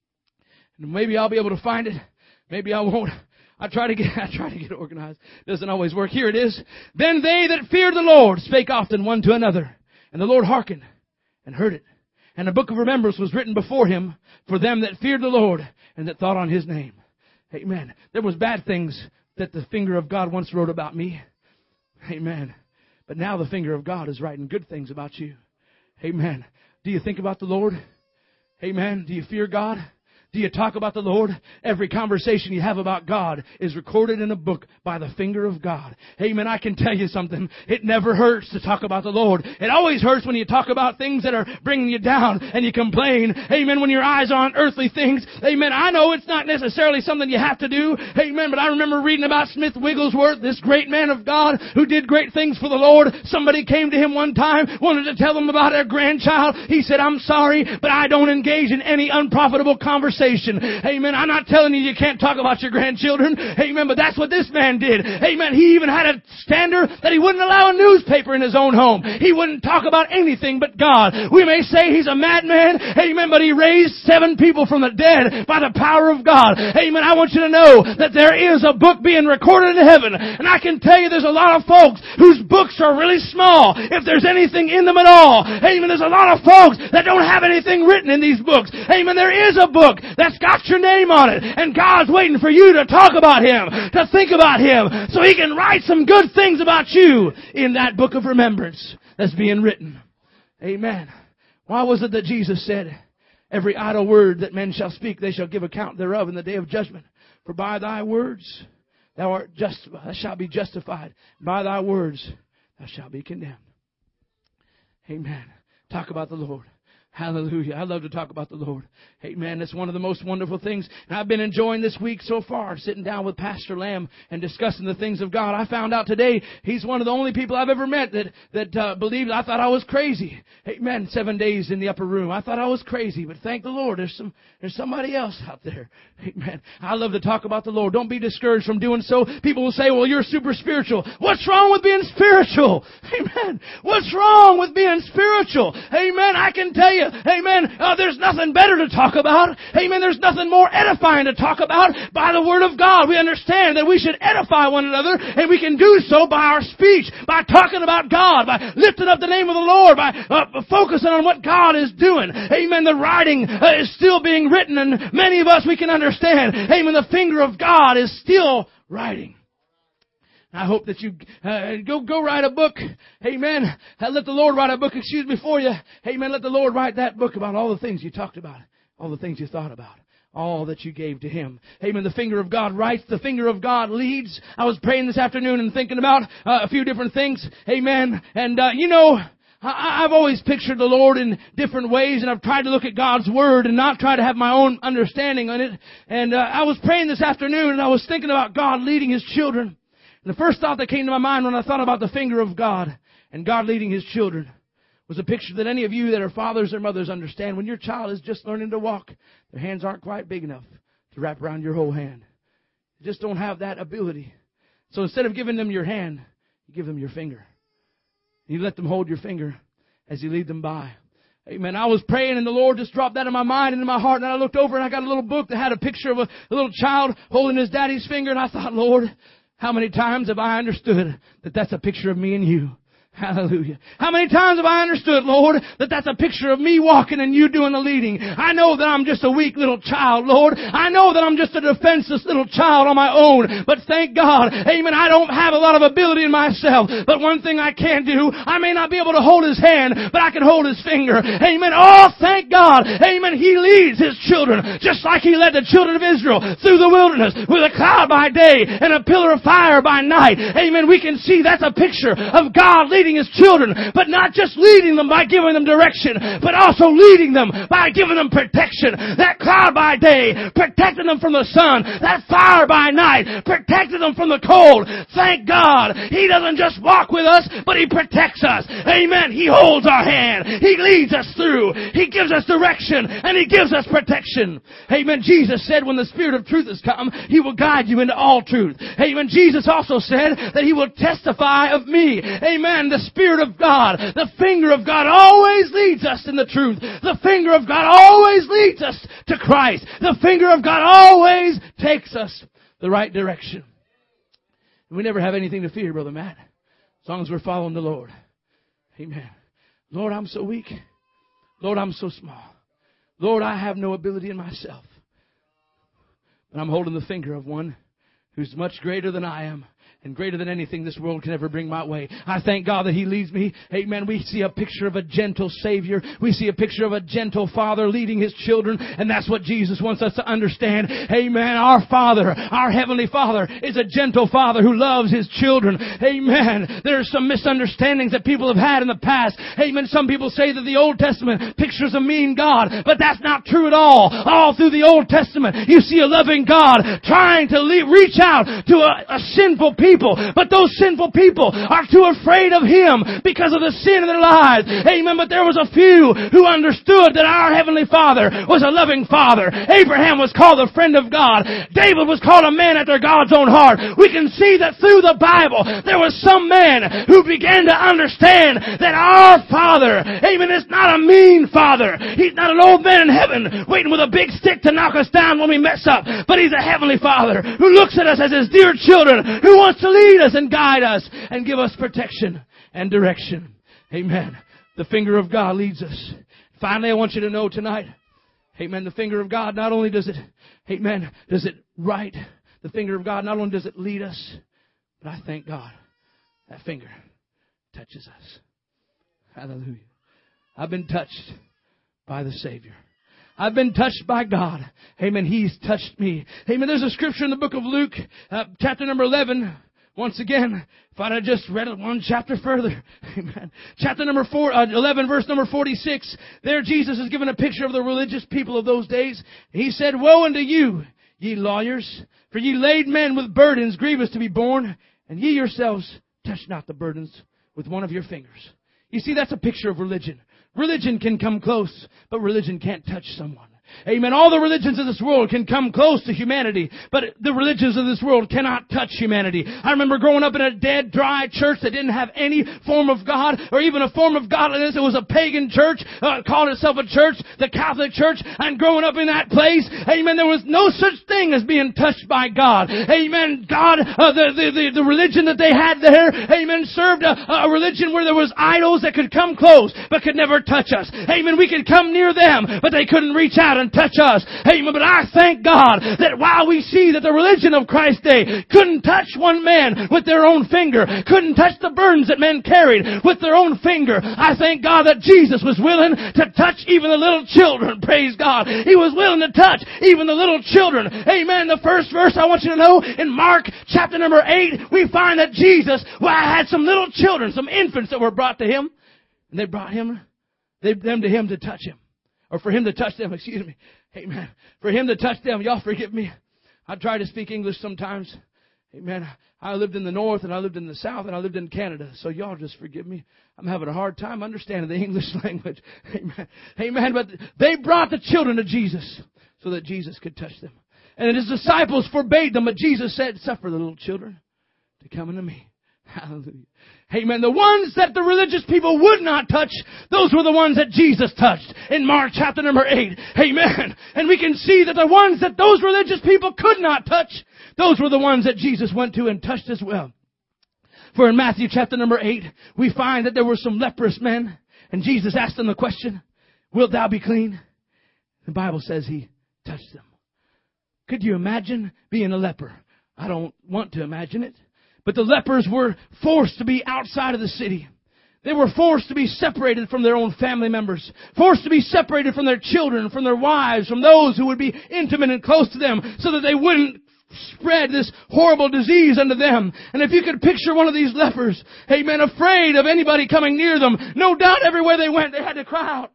And maybe I'll be able to find it. Maybe I won't. I try to get organized. Doesn't always work. Here it is. Then they that feared the Lord spake often one to another, and the Lord hearkened and heard it. And a book of remembrance was written before him for them that feared the Lord and that thought on his name. Amen. There was bad things that the finger of God once wrote about me. Amen. But now the finger of God is writing good things about you. Amen. Do you think about the Lord? Amen. Do you fear God? Do you talk about the Lord? Every conversation you have about God is recorded in a book by the finger of God. Amen. I can tell you something. It never hurts to talk about the Lord. It always hurts when you talk about things that are bringing you down and you complain. Amen. When your eyes are on earthly things. Amen. I know it's not necessarily something you have to do. Amen. But I remember reading about Smith Wigglesworth, this great man of God who did great things for the Lord. Somebody came to him one time, wanted to tell him about their grandchild. He said, I'm sorry, but I don't engage in any unprofitable conversation. Amen. I'm not telling you can't talk about your grandchildren. Amen. But that's what this man did. Amen. He even had a standard that he wouldn't allow a newspaper in his own home. He wouldn't talk about anything but God. We may say he's a madman. Amen. But he raised 7 people from the dead by the power of God. Amen. I want you to know that there is a book being recorded in heaven. And I can tell you there's a lot of folks whose books are really small, if there's anything in them at all. Amen. There's a lot of folks that don't have anything written in these books. Amen. There is a book that's got your name on it. And God's waiting for you to talk about Him, to think about Him, so He can write some good things about you in that book of remembrance that's being written. Amen. Why was it that Jesus said, every idle word that men shall speak, they shall give account thereof in the day of judgment? For by thy words thou shalt be justified. By thy words thou shalt be condemned. Amen. Talk about the Lord. Hallelujah. I love to talk about the Lord. Amen. It's one of the most wonderful things. And I've been enjoying this week so far, sitting down with Pastor Lamb and discussing the things of God. I found out today he's one of the only people I've ever met that believed I thought I was crazy. Amen. 7 days in the upper room. I thought I was crazy, but thank the Lord. There's somebody else out there. Amen. I love to talk about the Lord. Don't be discouraged from doing so. People will say, well, you're super spiritual. What's wrong with being spiritual? Amen. What's wrong with being spiritual? Amen. I can tell you, amen, there's nothing better to talk about. Amen. There's nothing more edifying to talk about by the Word of God. We understand that we should edify one another, and we can do so by our speech, by talking about God, by lifting up the name of the Lord, by focusing on what God is doing. Amen. The writing is still being written, and many of us, we can understand. Amen. The finger of God is still writing. I hope that you go write a book. Amen. Let the Lord write a book, for you. Amen. Let the Lord write that book about all the things you talked about, all the things you thought about, all that you gave to Him. Amen. The finger of God writes. The finger of God leads. I was praying this afternoon and thinking about a few different things. Amen. And, I've always pictured the Lord in different ways, and I've tried to look at God's Word and not try to have my own understanding on it. And I was praying this afternoon, and I was thinking about God leading His children. And the first thought that came to my mind when I thought about the finger of God and God leading His children was a picture that any of you that are fathers or mothers understand. When your child is just learning to walk, their hands aren't quite big enough to wrap around your whole hand. You just don't have that ability. So instead of giving them your hand, you give them your finger. You let them hold your finger as you lead them by. Amen. I was praying and the Lord just dropped that in my mind and in my heart. And I looked over and I got a little book that had a picture of a little child holding his daddy's finger. And I thought, Lord, how many times have I understood that that's a picture of me and you? Hallelujah. How many times have I understood, Lord, that that's a picture of me walking and you doing the leading? I know that I'm just a weak little child, Lord. I know that I'm just a defenseless little child on my own. But thank God, amen, I don't have a lot of ability in myself. But one thing I can do, I may not be able to hold His hand, but I can hold His finger. Amen. Oh, thank God. Amen. He leads His children just like He led the children of Israel through the wilderness with a cloud by day and a pillar of fire by night. Amen. We can see that's a picture of God leading His children, but not just leading them by giving them direction, but also leading them by giving them protection. That cloud by day, protecting them from the sun. That fire by night, protecting them from the cold. Thank God, He doesn't just walk with us, but He protects us. Amen. He holds our hand. He leads us through. He gives us direction, and He gives us protection. Amen. Jesus said when the Spirit of truth has come, He will guide you into all truth. Amen. Jesus also said that He will testify of me. Amen. The Spirit of God, the finger of God always leads us in the truth. The finger of God always leads us to Christ. The finger of God always takes us the right direction. We never have anything to fear, Brother Matt, as long as we're following the Lord. Amen. Lord, I'm so weak. Lord, I'm so small. Lord, I have no ability in myself. But I'm holding the finger of one who's much greater than I am. and greater than anything this world can ever bring my way. I thank God that He leads me. Amen. We see a picture of a gentle Savior. We see a picture of a gentle Father leading His children, and that's what Jesus wants us to understand. Amen. Our Father, our Heavenly Father, is a gentle Father who loves His children. Amen. There are some misunderstandings that people have had in the past. Amen. Some people say that the Old Testament pictures a mean God, but that's not true at all. All through the Old Testament, you see a loving God trying to reach out to a sinful people, but those sinful people are too afraid of Him because of the sin in their lives. Amen. But there was a few who understood that our Heavenly Father was a loving Father. Abraham was called a friend of God. David was called a man after God's own heart. We can see that through the Bible, there was some man who began to understand that our Father, amen, is not a mean Father. He's not an old man in heaven waiting with a big stick to knock us down when we mess up. But He's a Heavenly Father who looks at us as His dear children, who wants to lead us and guide us and give us protection and direction. Amen. The finger of God leads us. Finally, I want you to know tonight, amen, the finger of God not only does it, amen, does it right, the finger of God not only does it lead us, but I thank God that finger touches us. Hallelujah. I've been touched by the Savior. I've been touched by God. Amen. He's touched me. Amen. There's a scripture in the book of Luke, chapter number 11. Once again, if I'd have just read it one chapter further. Amen. Chapter number 11, verse number 46. There Jesus is given a picture of the religious people of those days. He said, "Woe unto you, ye lawyers, for ye laid men with burdens grievous to be borne, and ye yourselves touch not the burdens with one of your fingers." You see, that's a picture of religion. Religion can come close, but religion can't touch someone. Amen. All the religions of this world can come close to humanity, but the religions of this world cannot touch humanity. I remember growing up in a dead, dry church that didn't have any form of God or even a form of godliness. It was a pagan church, called itself a church, the Catholic Church. And growing up in that place, amen, there was no such thing as being touched by God. Amen. God, the religion that they had there, amen, served a religion where there was idols that could come close but could never touch us. Amen. We could come near them, but they couldn't reach out and touch us. Amen. But I thank God that while we see that the religion of Christ's day couldn't touch one man with their own finger, couldn't touch the burdens that men carried with their own finger, I thank God that Jesus was willing to touch even the little children. Praise God. He was willing to touch even the little children. Amen. The first verse I want you to know, in Mark chapter number 8, we find that Jesus had some little children, some infants that were brought to Him. And they brought them to Him to touch Him. Or for Him to touch them, excuse me. Amen. For Him to touch them. Y'all forgive me. I try to speak English sometimes. Amen. I lived in the north and I lived in the south and I lived in Canada. So y'all just forgive me. I'm having a hard time understanding the English language. Amen. Amen. But they brought the children to Jesus so that Jesus could touch them. And His disciples forbade them, but Jesus said, "Suffer the little children to come unto me." Hallelujah. Amen. The ones that the religious people would not touch, those were the ones that Jesus touched in Mark chapter number 8. Amen. And we can see that the ones that those religious people could not touch, those were the ones that Jesus went to and touched as well. For in Matthew chapter number 8, we find that there were some leprous men, and Jesus asked them the question, "Wilt thou be clean?" The Bible says He touched them. Could you imagine being a leper? I don't want to imagine it. But the lepers were forced to be outside of the city. They were forced to be separated from their own family members. Forced to be separated from their children, from their wives, from those who would be intimate and close to them, so that they wouldn't spread this horrible disease unto them. And if you could picture one of these lepers, amen, afraid of anybody coming near them, no doubt everywhere they went, they had to cry out,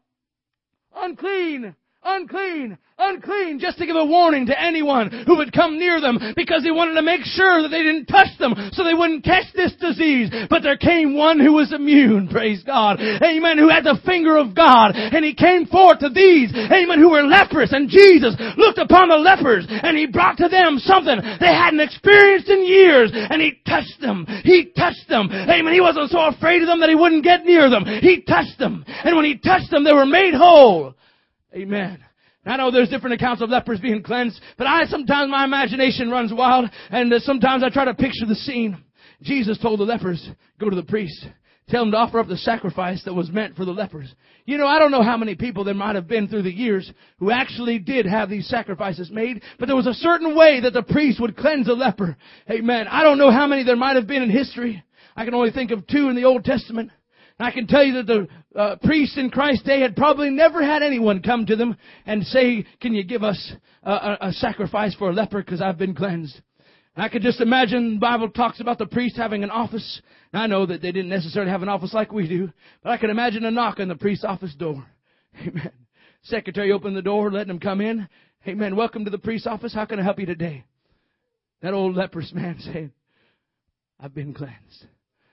"Unclean! Unclean! Unclean," just to give a warning to anyone who would come near them, because He wanted to make sure that they didn't touch them so they wouldn't catch this disease. But there came one who was immune, praise God, amen, who had the finger of God, and He came forth to these, amen, who were leprous, and Jesus looked upon the lepers and He brought to them something they hadn't experienced in years, and He touched them. He touched them, amen. He wasn't so afraid of them that He wouldn't get near them. He touched them, and when He touched them, they were made whole. Amen. I know there's different accounts of lepers being cleansed, but sometimes my imagination runs wild, and sometimes I try to picture the scene. Jesus told the lepers, "Go to the priest. tell them to offer up the sacrifice that was meant for the lepers. You know, I don't know how many people there might have been through the years who actually did have these sacrifices made, but there was a certain way that the priest would cleanse a leper. Amen. I don't know how many there might have been in history. I can only think of 2 in the Old Testament. And I can tell you that the priests in Christ's day had probably never had anyone come to them and say, can you give us a sacrifice for a leper because I've been cleansed. And I could just imagine the Bible talks about the priest having an office. And I know that they didn't necessarily have an office like we do, but I can imagine a knock on the priest's office door. Amen. Secretary opened the door, letting him come in. Amen. Welcome to the priest's office. How can I help you today? That old leprous man saying, I've been cleansed.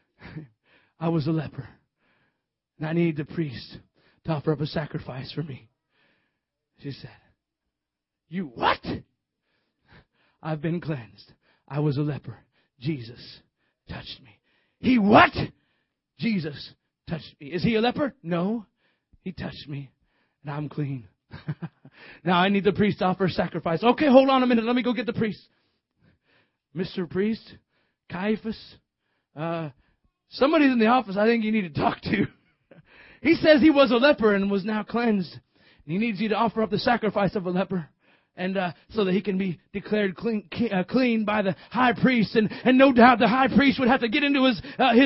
I was a leper. And I need the priest to offer up a sacrifice for me. She said, you what? I've been cleansed. I was a leper. Jesus touched me. He what? Jesus touched me. Is he a leper? No. He touched me. And I'm clean. Now I need the priest to offer a sacrifice. Okay, hold on a minute. Let me go get the priest. Mr. Priest, Caiaphas, somebody's in the office I think you need to talk to. He says he was a leper and was now cleansed. And he needs you to offer up the sacrifice of a leper. And so that he can be declared clean by the high priest. And no doubt the high priest would have to get into his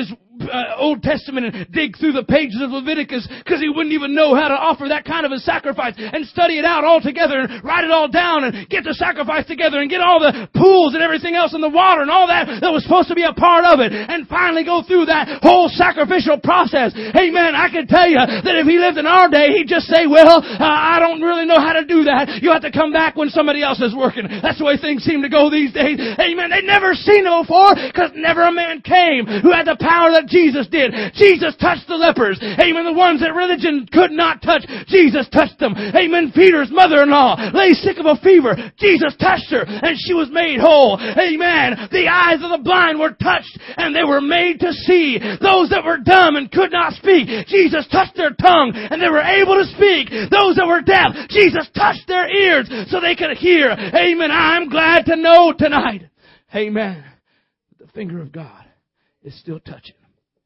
Old Testament and dig through the pages of Leviticus because he wouldn't even know how to offer that kind of a sacrifice and study it out all together and write it all down and get the sacrifice together and get all the pools and everything else in the water and all that was supposed to be a part of it and finally go through that whole sacrificial process. Amen. I can tell you that if he lived in our day, he'd just say, well, I don't really know how to do that. You have to come back when somebody else is working. That's the way things seem to go these days. Amen. They'd never seen it before because never a man came who had the power that Jesus did. Jesus touched the lepers. Amen. The ones that religion could not touch. Jesus touched them. Amen. Peter's mother-in-law lay sick of a fever. Jesus touched her and she was made whole. Amen. The eyes of the blind were touched and they were made to see. Those that were dumb and could not speak, Jesus touched their tongue and they were able to speak. Those that were deaf, Jesus touched their ears so they could hear. Amen. I'm glad to know tonight. Amen. The finger of God is still touching.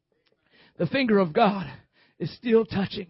The finger of God is still touching.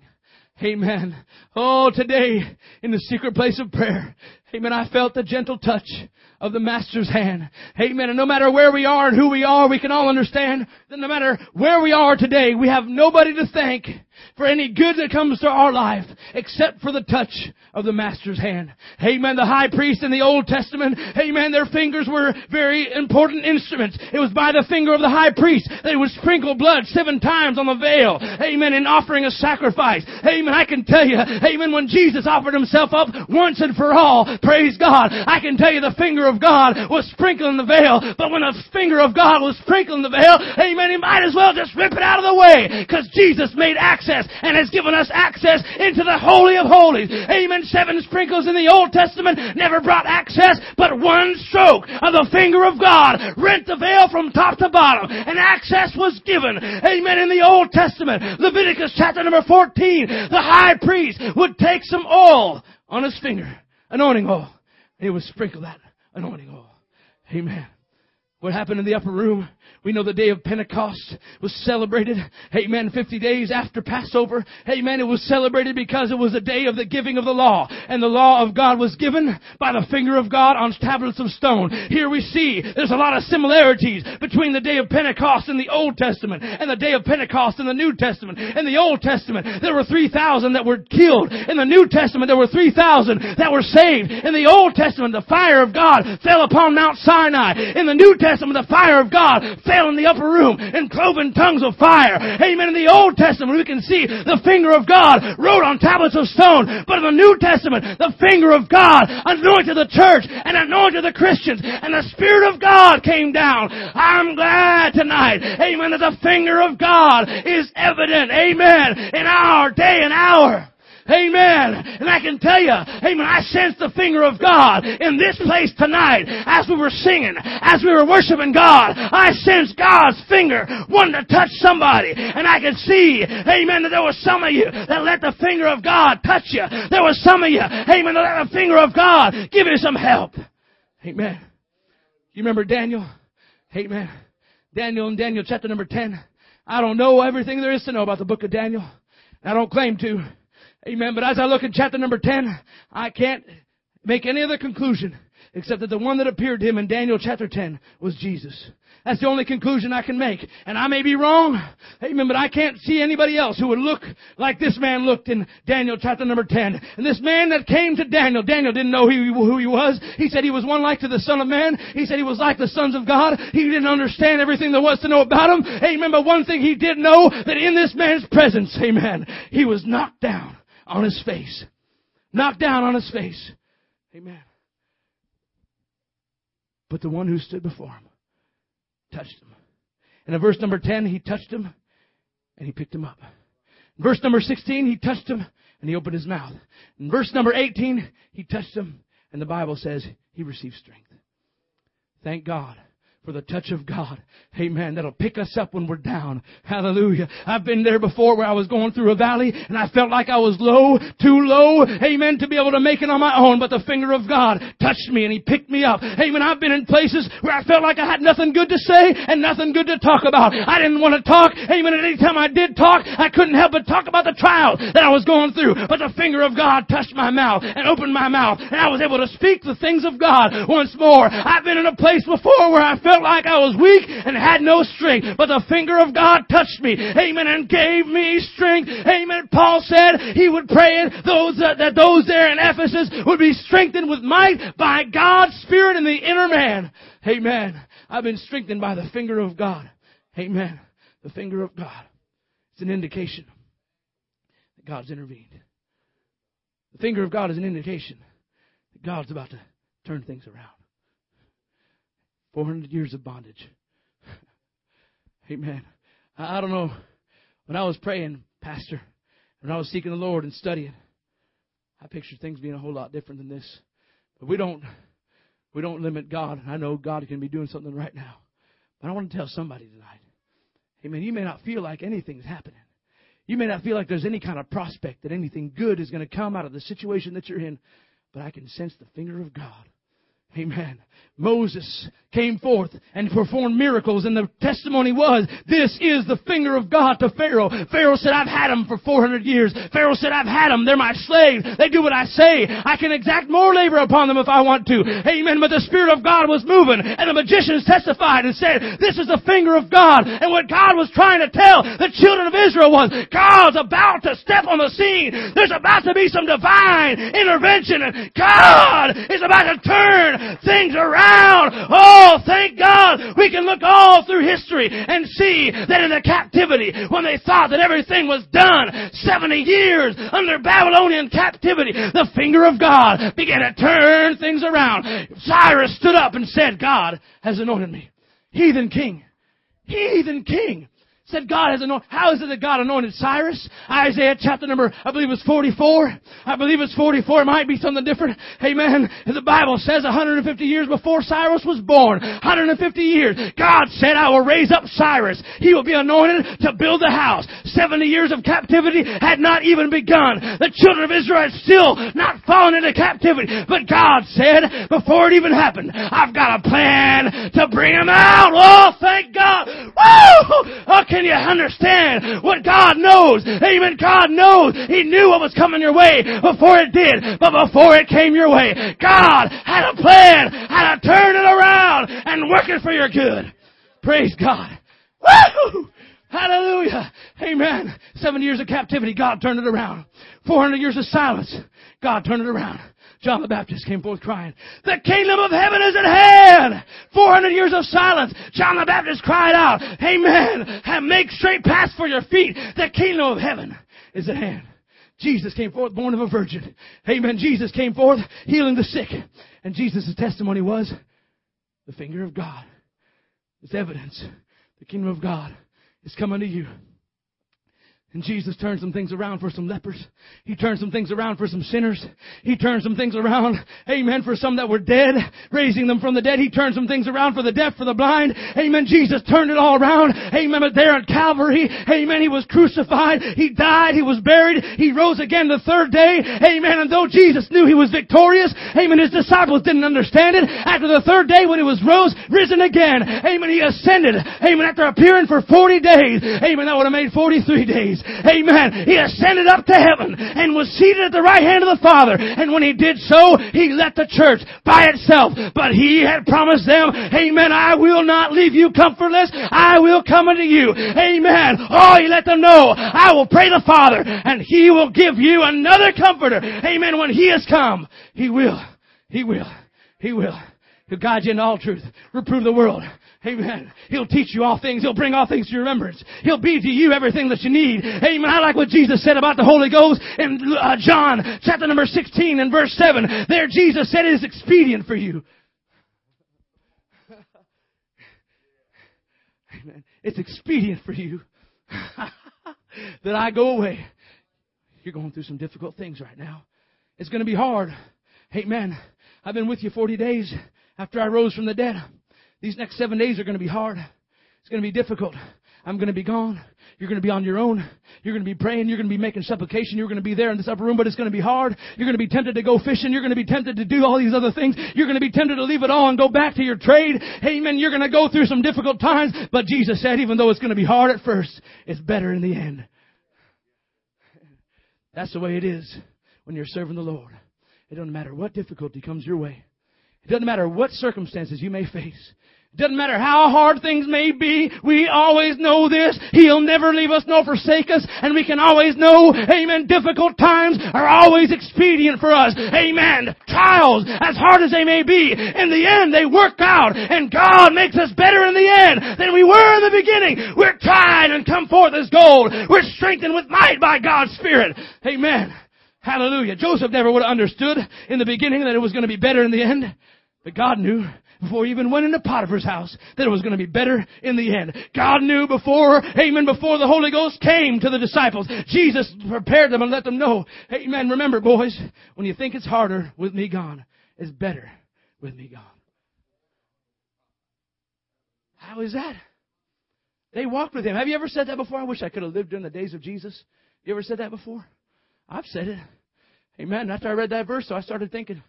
Amen. Oh, today in the secret place of prayer, amen, I felt the gentle touch of the Master's hand. Amen. And no matter where we are and who we are, we can all understand that no matter where we are today, we have nobody to thank for any good that comes to our life except for the touch of the Master's hand. Amen. The high priest in the Old Testament, amen, their fingers were very important instruments. It was by the finger of the high priest they would sprinkle blood 7 times on the veil. Amen. In offering a sacrifice. Amen. I can tell you, amen, when Jesus offered himself up once and for all, praise God, I can tell you the finger of God was sprinkling the veil. But when the finger of God was sprinkling the veil, amen, he might as well just rip it out of the way because Jesus made access and has given us access into the Holy of Holies. Amen. 7 sprinkles in the Old Testament never brought access, but one stroke of the finger of God rent the veil from top to bottom, and access was given. Amen. In the Old Testament, Leviticus chapter number 14, the high priest would take some oil on his finger, anointing oil, and he would sprinkle that anointing oil. Amen. What happened in the upper room? We know the day of Pentecost was celebrated, amen, 50 days after Passover. Amen, it was celebrated because it was the day of the giving of the law. And the law of God was given by the finger of God on tablets of stone. Here we see there's a lot of similarities between the day of Pentecost in the Old Testament and the day of Pentecost in the New Testament. In the Old Testament, there were 3,000 that were killed. In the New Testament, there were 3,000 that were saved. In the Old Testament, the fire of God fell upon Mount Sinai. In the New Testament, the fire of God fell in the upper room in cloven tongues of fire. Amen. In the Old Testament, we can see the finger of God wrote on tablets of stone. But in the New Testament, the finger of God anointed the church and anointed the Christians. And the Spirit of God came down. I'm glad tonight, amen, that the finger of God is evident, amen, in our day and hour. Amen. And I can tell you, amen, I sense the finger of God in this place tonight as we were singing, as we were worshiping God. I sense God's finger wanting to touch somebody. And I can see, amen, that there was some of you that let the finger of God touch you. There was some of you, amen, that let the finger of God give you some help. Amen. You remember Daniel? Amen. Daniel in Daniel chapter number 10. I don't know everything there is to know about the book of Daniel. I don't claim to. Amen. But as I look at chapter number 10, I can't make any other conclusion except that the one that appeared to him in Daniel chapter 10 was Jesus. That's the only conclusion I can make. And I may be wrong. Amen. But I can't see anybody else who would look like this man looked in Daniel chapter number 10. And this man that came to Daniel, Daniel didn't know who he was. He said he was one like to the Son of Man. He said he was like the sons of God. He didn't understand everything there was to know about him. Amen. But one thing he did know, that in this man's presence, amen, he was knocked down on his face. Knocked down on his face. Amen. But the one who stood before him touched him. And in verse number 10, he touched him and he picked him up. In verse number 16, he touched him and he opened his mouth. In verse number 18, he touched him and the Bible says he received strength. Thank God for the touch of God. Amen. That'll pick us up when we're down. Hallelujah. I've been there before where I was going through a valley and I felt like I was low, too low. Amen. To be able to make it on my own. But the finger of God touched me and He picked me up. Amen. I've been in places where I felt like I had nothing good to say and nothing good to talk about. I didn't want to talk. Amen. And anytime I did talk, I couldn't help but talk about the trial that I was going through. But the finger of God touched my mouth and opened my mouth and I was able to speak the things of God once more. I've been in a place before where I felt like I was weak and had no strength, but the finger of God touched me, amen, and gave me strength, amen. Paul said he would pray that those there in Ephesus would be strengthened with might by God's Spirit in the inner man, amen. I've been strengthened by the finger of God, amen. The finger of God. It's an indication that God's intervened. The finger of God is an indication that God's about to turn things around. 400 years of bondage. Amen. I don't know. When I was praying, Pastor, when I was seeking the Lord and studying, I pictured things being a whole lot different than this. But we don't limit God. I know God can be doing something right now. But I want to tell somebody tonight. Amen. You may not feel like anything's happening. You may not feel like there's any kind of prospect that anything good is going to come out of the situation that you're in. But I can sense the finger of God. Amen. Moses came forth and performed miracles, and the testimony was, this is the finger of God to Pharaoh. Pharaoh said, I've had them for 400 years. Pharaoh said, I've had them. They're my slaves. They do what I say. I can exact more labor upon them if I want to. Amen. But the Spirit of God was moving, and the magicians testified and said, this is the finger of God. And what God was trying to tell the children of Israel was, God's about to step on the scene. There's about to be some divine intervention, and God is about to turn things around. Oh, thank God. We can look all through history and see that in the captivity, when they thought that everything was done, 70 years under Babylonian captivity, the finger of God began to turn things around. Cyrus stood up and said, God has anointed me. Heathen king. Said God has anointed. How is it that God anointed Cyrus? Isaiah chapter number, I believe it's 44. I believe it's 44. It might be something different. Amen. The Bible says 150 years before Cyrus was born. 150 years. God said, I will raise up Cyrus. He will be anointed to build the house. 70 years of captivity had not even begun. The children of Israel had still not fallen into captivity. But God said, before it even happened, I've got a plan to bring them out. Oh, thank God. Woo! Oh, can you understand what God knows? Amen. God knows. He knew what was coming your way before it did. But before it came your way, God had a plan, how to turn it around and work it for your good. Praise God. Woo! Hallelujah. Amen. 7 years of captivity, God turned it around. 400 years of silence, God turned it around. John the Baptist came forth crying, the kingdom of heaven is at hand. 400 years of silence. John the Baptist cried out, amen, and make straight paths for your feet. The kingdom of heaven is at hand. Jesus came forth born of a virgin. Amen. Jesus came forth healing the sick. And Jesus' testimony was, the finger of God. It's evidence. The kingdom of God is coming to you. And Jesus turned some things around for some lepers. He turned some things around for some sinners. He turned some things around, amen, for some that were dead, raising them from the dead. He turned some things around for the deaf, for the blind. Amen. Jesus turned it all around. Amen. But there at Calvary, amen, He was crucified. He died. He was buried. He rose again the third day. Amen. And though Jesus knew He was victorious, amen, His disciples didn't understand it. After the third day when He was risen again, amen, He ascended. Amen. After appearing for 40 days, amen, that would have made 43 days. Amen. He ascended up to heaven and was seated at the right hand of the Father. And when He did so, He left the church by itself. But He had promised them, amen, I will not leave you comfortless. I will come unto you. Amen. Oh, He let them know, I will pray the Father and He will give you another comforter. Amen. When He has come, He will. He will. He will. He'll guide you into all truth. Reprove the world. Amen. He'll teach you all things. He'll bring all things to your remembrance. He'll be to you everything that you need. Amen. I like what Jesus said about the Holy Ghost in John chapter number 16 and verse 7. There Jesus said it is expedient for you. Amen. It's expedient for you that I go away. You're going through some difficult things right now. It's going to be hard. Amen. I've been with you 40 days after I rose from the dead. These next 7 days are going to be hard. It's going to be difficult. I'm going to be gone. You're going to be on your own. You're going to be praying. You're going to be making supplication. You're going to be there in this upper room, but it's going to be hard. You're going to be tempted to go fishing. You're going to be tempted to do all these other things. You're going to be tempted to leave it all and go back to your trade. Amen. You're going to go through some difficult times, but Jesus said, even though it's going to be hard at first, it's better in the end. That's the way it is when you're serving the Lord. It doesn't matter what difficulty comes your way. It doesn't matter what circumstances you may face. It doesn't matter how hard things may be. We always know this. He'll never leave us nor forsake us. And we can always know, amen, difficult times are always expedient for us. Amen. Trials, as hard as they may be, in the end they work out. And God makes us better in the end than we were in the beginning. We're tried and come forth as gold. We're strengthened with might by God's Spirit. Amen. Hallelujah. Joseph never would have understood in the beginning that it was going to be better in the end. But God knew before he even went into Potiphar's house that it was going to be better in the end. God knew before the Holy Ghost came to the disciples. Jesus prepared them and let them know, amen, remember boys, when you think it's harder with me gone, it's better with me gone. How is that? They walked with Him. Have you ever said that before? I wish I could have lived during the days of Jesus. You ever said that before? I've said it. Amen. After I read that verse, so I started thinking.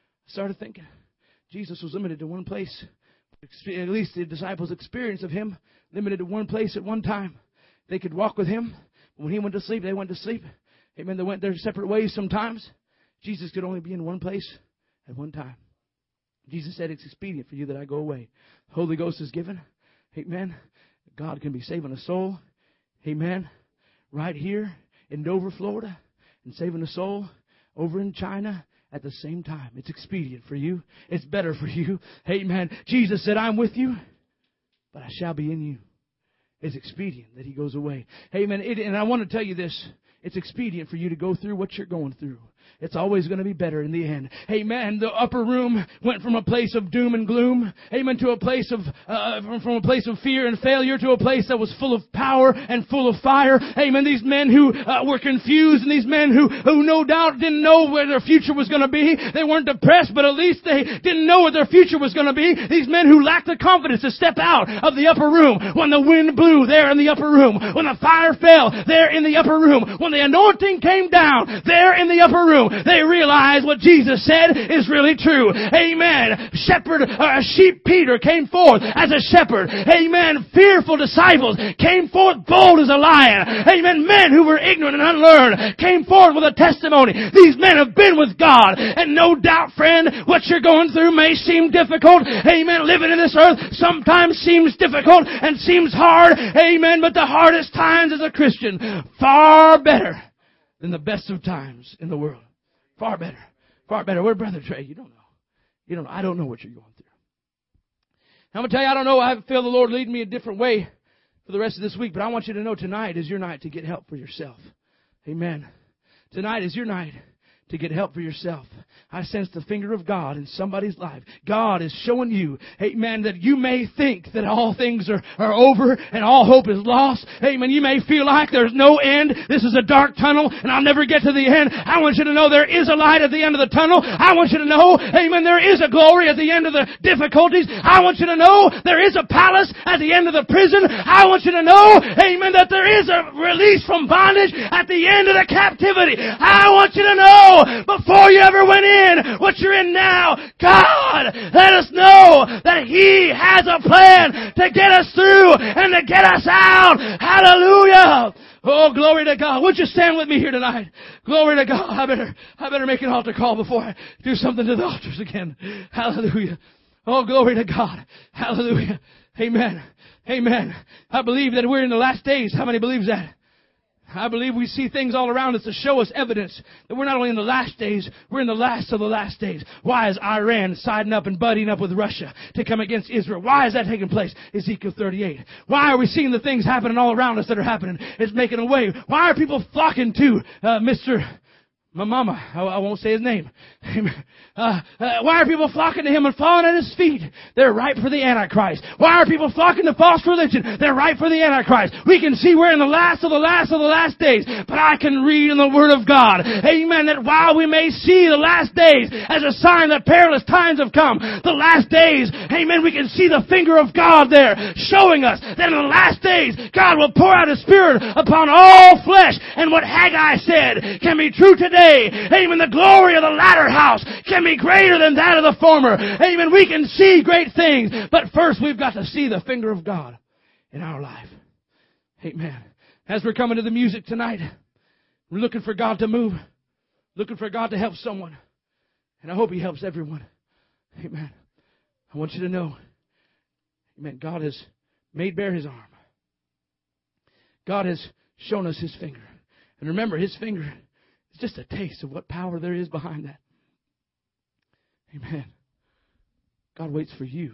Jesus was limited to one place. At least the disciples' experience of Him, limited to one place at one time. They could walk with Him. When He went to sleep, they went to sleep. Amen. They went their separate ways sometimes. Jesus could only be in one place at one time. Jesus said, it's expedient for you that I go away. The Holy Ghost is given. Amen. God can be saving a soul. Amen. Right here in Dover, Florida. And saving a soul over in China at the same time. It's expedient for you. It's better for you. Amen. Jesus said, I'm with you, but I shall be in you. It's expedient that He goes away. Amen. And I want to tell you this. It's expedient for you to go through what you're going through. It's always going to be better in the end. Amen. The upper room went from a place of doom and gloom, amen, to a place of from a place of fear and failure to a place that was full of power and full of fire. Amen. These men who were confused, and these men who no doubt didn't know where their future was going to be. They weren't depressed, but at least they didn't know what their future was going to be. These men who lacked the confidence to step out of the upper room when the wind blew there in the upper room, when the fire fell there in the upper room, when the anointing came down there in the upper room. They realized what Jesus said is really true. Amen. Sheep Peter came forth as a shepherd. Amen. Fearful disciples came forth bold as a lion. Amen. Men who were ignorant and unlearned came forth with a testimony. These men have been with God. And no doubt, friend, what you're going through may seem difficult. Amen. Living in this earth sometimes seems difficult and seems hard. Amen. But the hardest times as a Christian, far better than the best of times in the world. Far better. Far better. Where, Brother Trey? You don't know. You don't know. I don't know what you're going through. I'm going to tell you, I don't know. I feel the Lord leading me a different way for the rest of this week. But I want you to know tonight is your night to get help for yourself. Amen. Tonight is your night to get help for yourself. I sense the finger of God in somebody's life. God is showing you, amen, that you may think that all things are over and all hope is lost. Amen. You may feel like there's no end. This is a dark tunnel and I'll never get to the end. I want you to know there is a light at the end of the tunnel. I want you to know, amen, there is a glory at the end of the difficulties. I want you to know there is a palace at the end of the prison. I want you to know, amen, that there is a release from bondage at the end of the captivity. I want you to know before you ever went in what you're in now, God let us know that He has a plan to get us through and to get us out. Hallelujah. Oh, glory to God. Would you stand with me here tonight? Glory to God. I better make an altar call before I do something to the altars again. Hallelujah. Oh, glory to God. Hallelujah. Amen. Amen. I believe that we're in the last days. How many believes that? I believe we see things all around us to show us evidence that we're not only in the last days, we're in the last of the last days. Why is Iran siding up and buddying up with Russia to come against Israel? Why is that taking place? Ezekiel 38. Why are we seeing the things happening all around us that are happening? It's making a way. Why are people flocking to my mama? I won't say his name. Why are people flocking to him and falling at his feet? They're ripe for the Antichrist. Why are people flocking to false religion? They're ripe for the Antichrist. We can see we're in the last of the last of the last days. But I can read in the Word of God, amen, that while we may see the last days as a sign that perilous times have come, the last days, amen, we can see the finger of God there showing us that in the last days, God will pour out His Spirit upon all flesh. And what Haggai said can be true today. Amen. The glory of the latter house can be greater than that of the former. Amen. We can see great things, but first we've got to see the finger of God in our life. Amen. As we're coming to the music tonight, we're looking for God to move, looking for God to help someone, and I hope He helps everyone. Amen. I want you to know, amen, God has made bare His arm. God has shown us His finger. And remember, His finger, just a taste of what power there is behind that. Amen. God waits for you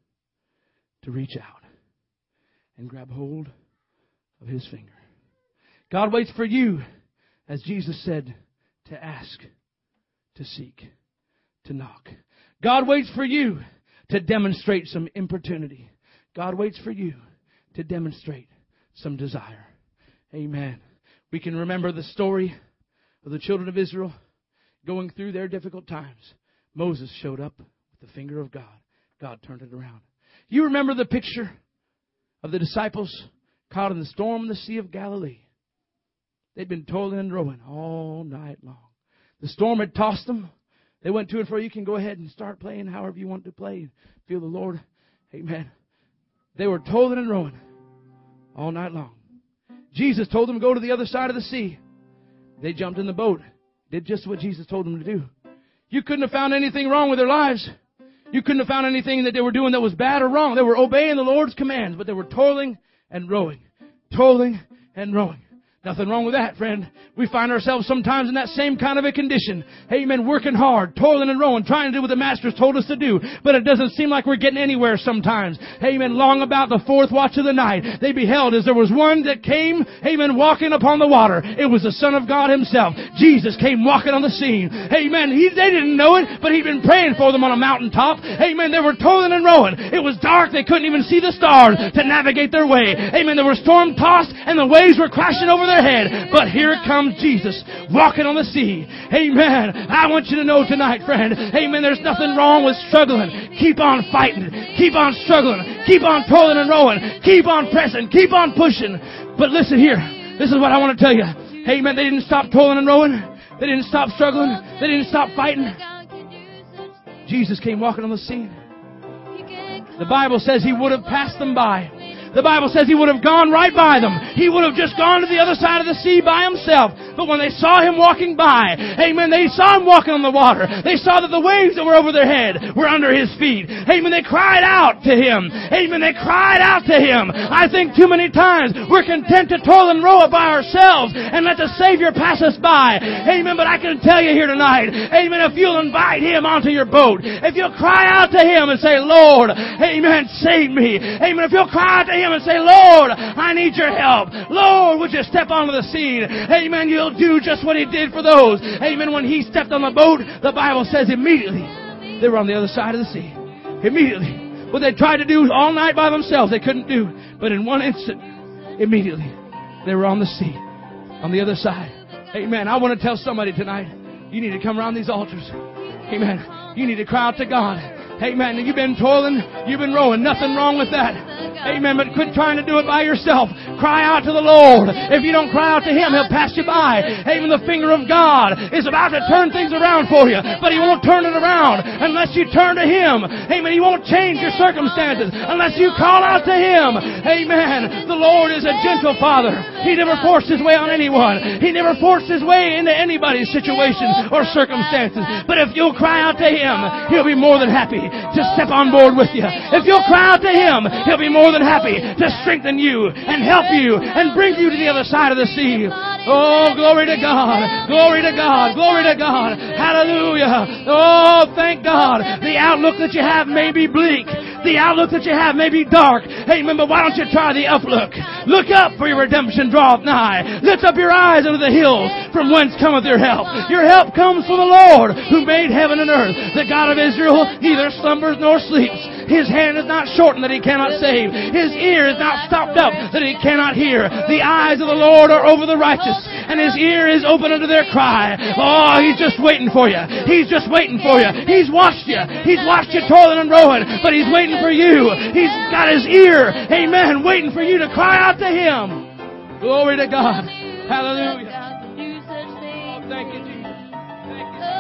to reach out and grab hold of His finger. God waits for you, as Jesus said, to ask, to seek, to knock. God waits for you to demonstrate some importunity. God waits for you to demonstrate some desire. Amen. We can remember the story of the children of Israel going through their difficult times. Moses showed up with the finger of God. God turned it around. You remember the picture of the disciples caught in the storm in the Sea of Galilee. They'd been toiling and rowing all night long. The storm had tossed them. They went to and fro. You can go ahead and start playing however you want to play. Feel the Lord. Amen. They were toiling and rowing all night long. Jesus told them to go to the other side of the sea. They jumped in the boat, did just what Jesus told them to do. You couldn't have found anything wrong with their lives. You couldn't have found anything that they were doing that was bad or wrong. They were obeying the Lord's commands, but they were toiling and rowing. Toiling and rowing. Nothing wrong with that, friend. We find ourselves sometimes in that same kind of a condition. Amen. Working hard, toiling and rowing, trying to do what the Master's told us to do. But it doesn't seem like we're getting anywhere sometimes. Amen. Long about the fourth watch of the night, they beheld as there was one that came, amen, walking upon the water. It was the Son of God Himself. Jesus came walking on the scene. Amen. They didn't know it, but He'd been praying for them on a mountaintop. Amen. They were toiling and rowing. It was dark. They couldn't even see the stars to navigate their way. Amen. They were storm tossed and the waves were crashing over their head. But here comes Jesus walking on the sea. Amen. I want you to know tonight, friend. Amen. There's nothing wrong with struggling. Keep on fighting. Keep on struggling. Keep on toiling and rowing. Keep on pressing. Keep on pushing. But listen here. This is what I want to tell you. Amen. They didn't stop toiling and rowing. They didn't stop struggling. They didn't stop fighting. Jesus came walking on the scene. The Bible says He would have passed them by. The Bible says He would have gone right by them. He would have just gone to the other side of the sea by Himself. But when they saw Him walking by, amen, they saw Him walking on the water. They saw that the waves that were over their head were under His feet. Amen, they cried out to Him. Amen, they cried out to Him. I think too many times we're content to toil and row it by ourselves and let the Savior pass us by. Amen, but I can tell you here tonight, amen, if you'll invite Him onto your boat, if you'll cry out to Him and say, Lord, amen, save me. Amen, if you'll cry out to Him and say, Lord, I need your help. Lord, would you step onto the scene? Amen. You'll He'll do just what He did for those. Amen. When He stepped on the boat, the Bible says immediately they were on the other side of the sea. Immediately. What they tried to do all night by themselves, they couldn't do. But in one instant, immediately, they were on the sea, on the other side. Amen. I want to tell somebody tonight, you need to come around these altars. Amen. You need to cry out to God. Amen. You've been toiling, you've been rowing. Nothing wrong with that. Amen. But quit trying to do it by yourself. Cry out to the Lord. If you don't cry out to Him, He'll pass you by. Amen. The finger of God is about to turn things around for you. But He won't turn it around unless you turn to Him. Amen. He won't change your circumstances unless you call out to Him. Amen. The Lord is a gentle Father. He never forced His way on anyone. He never forced His way into anybody's situation or circumstances. But if you'll cry out to Him, He'll be more than happy to step on board with you. If you'll cry out to Him, He'll be more than happy to strengthen you and help you and bring you to the other side of the sea. Oh, glory to God. Glory to God. Glory to God. Hallelujah. Oh, thank God. The outlook that you have may be bleak. The outlook that you have may be dark. Amen. But why don't you try the uplook? Look up, for your redemption draweth nigh. Lift up your eyes unto the hills, from whence cometh your help. Your help comes from the Lord, who made heaven and earth. The God of Israel neither slumbers nor sleeps. His hand is not shortened that He cannot save. His ear is not stopped up that He cannot hear. The eyes of the Lord are over the righteous, and His ear is open unto their cry. Oh, He's just waiting for you. He's just waiting for you. He's watched you. He's watched you toiling and rowing, but He's waiting for you. He's got His ear, amen, waiting for you to cry out to Him. Glory to God. Hallelujah. Oh, thank you, Jesus. Thank you.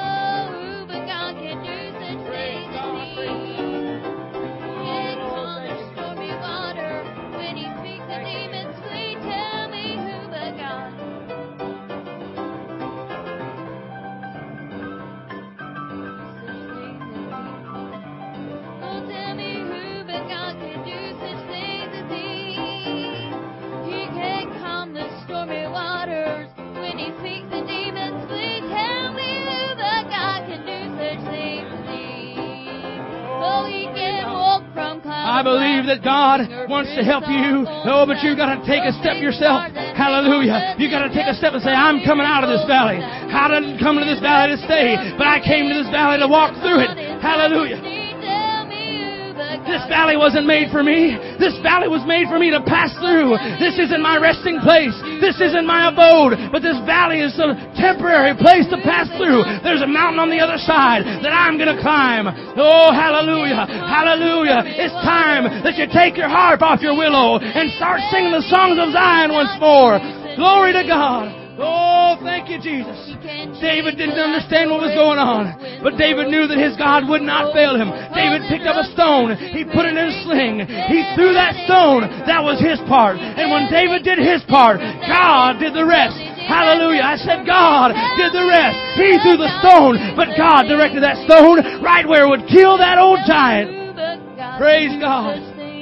I believe that God wants to help you. Oh, but you've got to take a step yourself. Hallelujah. You've got to take a step and say, I'm coming out of this valley. I didn't come to this valley to stay, but I came to this valley to walk through it. Hallelujah. This valley wasn't made for me. This valley was made for me to pass through. This isn't my resting place. This isn't my abode. But this valley is a temporary place to pass through. There's a mountain on the other side that I'm going to climb. Oh, hallelujah. Hallelujah. It's time that you take your harp off your willow and start singing the songs of Zion once more. Glory to God. Oh, thank you, Jesus. David didn't understand what was going on, but David knew that his God would not fail him. David picked up a stone. He put it in a sling. He threw that stone. That was his part. And when David did his part, God did the rest. Hallelujah. I said God did the rest. He threw the stone, but God directed that stone right where it would kill that old giant. Praise God.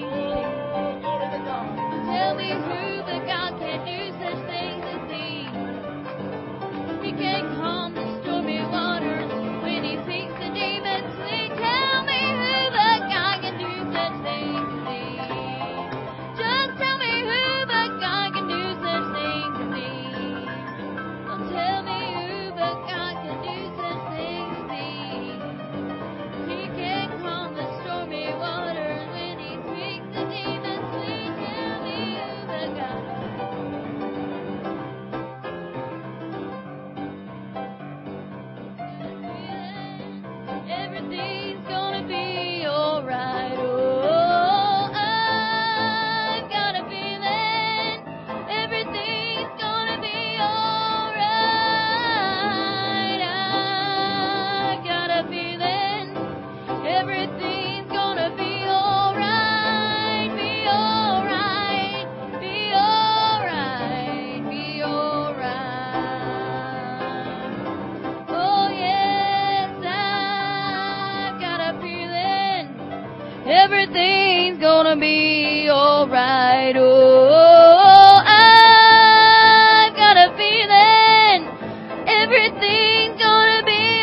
Everything's gonna be alright. Oh, I've got a feeling everything's gonna be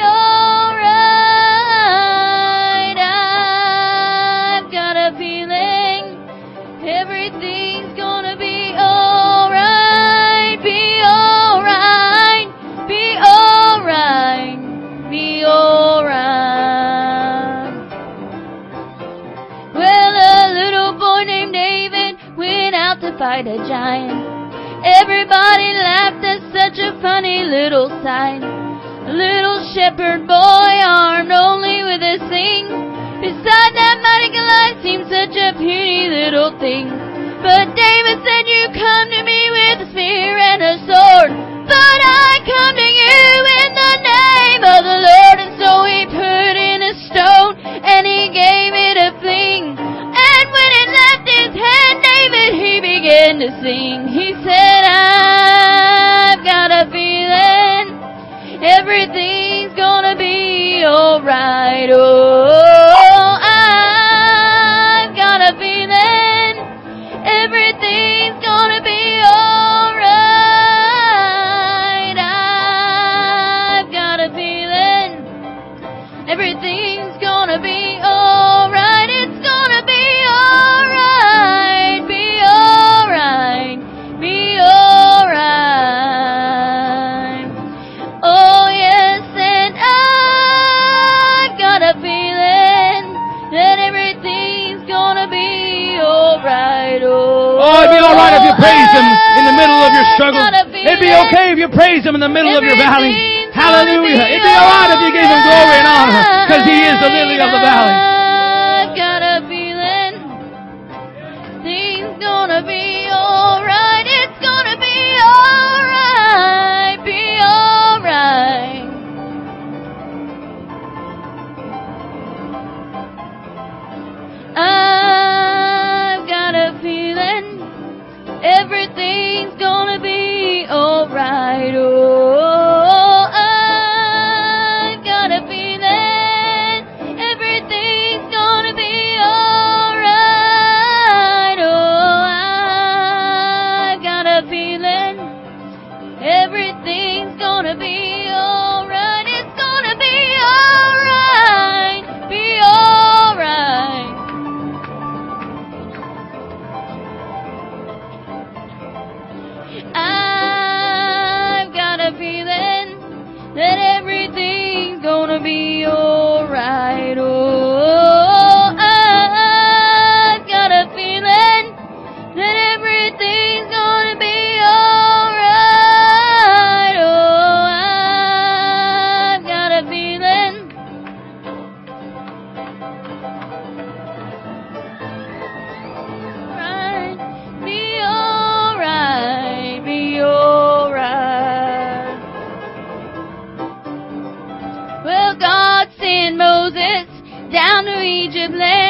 alright. I've got a feeling everything's gonna be alright. Be alright. Everybody laughed at such a funny little sight. A little shepherd boy armed only with a sling. Beside that mighty Goliath seemed such a puny little thing. But David said, you come to me with a spear and a sword, but I come to you in the name of the Lord. And so he put in a stone and he gave it a fling. And when it left his hand, David, he began to sing. He said, I've got a feeling everything's gonna be alright. Oh, I've got a feeling everything's gonna be alright. I've got a feeling everything's gonna be alright. It's gonna be alright. Be alright. Be alright. Oh yes, and I've got a feeling that everything's gonna be alright. Oh, it'd be alright if you praise Him in the middle of your struggle. It'd be okay if you praise Him in the middle of your valley. Hallelujah. It'd be alright if you gave Him glory and honor, because He is the lily of the valley. I've got a feeling things gonna be alright. It's gonna be alright. Be alright. I've got a feeling everything's gonna be alright. Oh, I've got a feeling everything's gonna be alright. Oh, I've got a feeling everything's gonna be alright. It's gonna be alright. Be alright. I've got a feeling that everything's gonna be alright. Oh, I've got a feeling that everything's gonna be alright. Oh, I've got a feeling. Right, be alright, be alright. Well, God sent Moses down to Egypt land.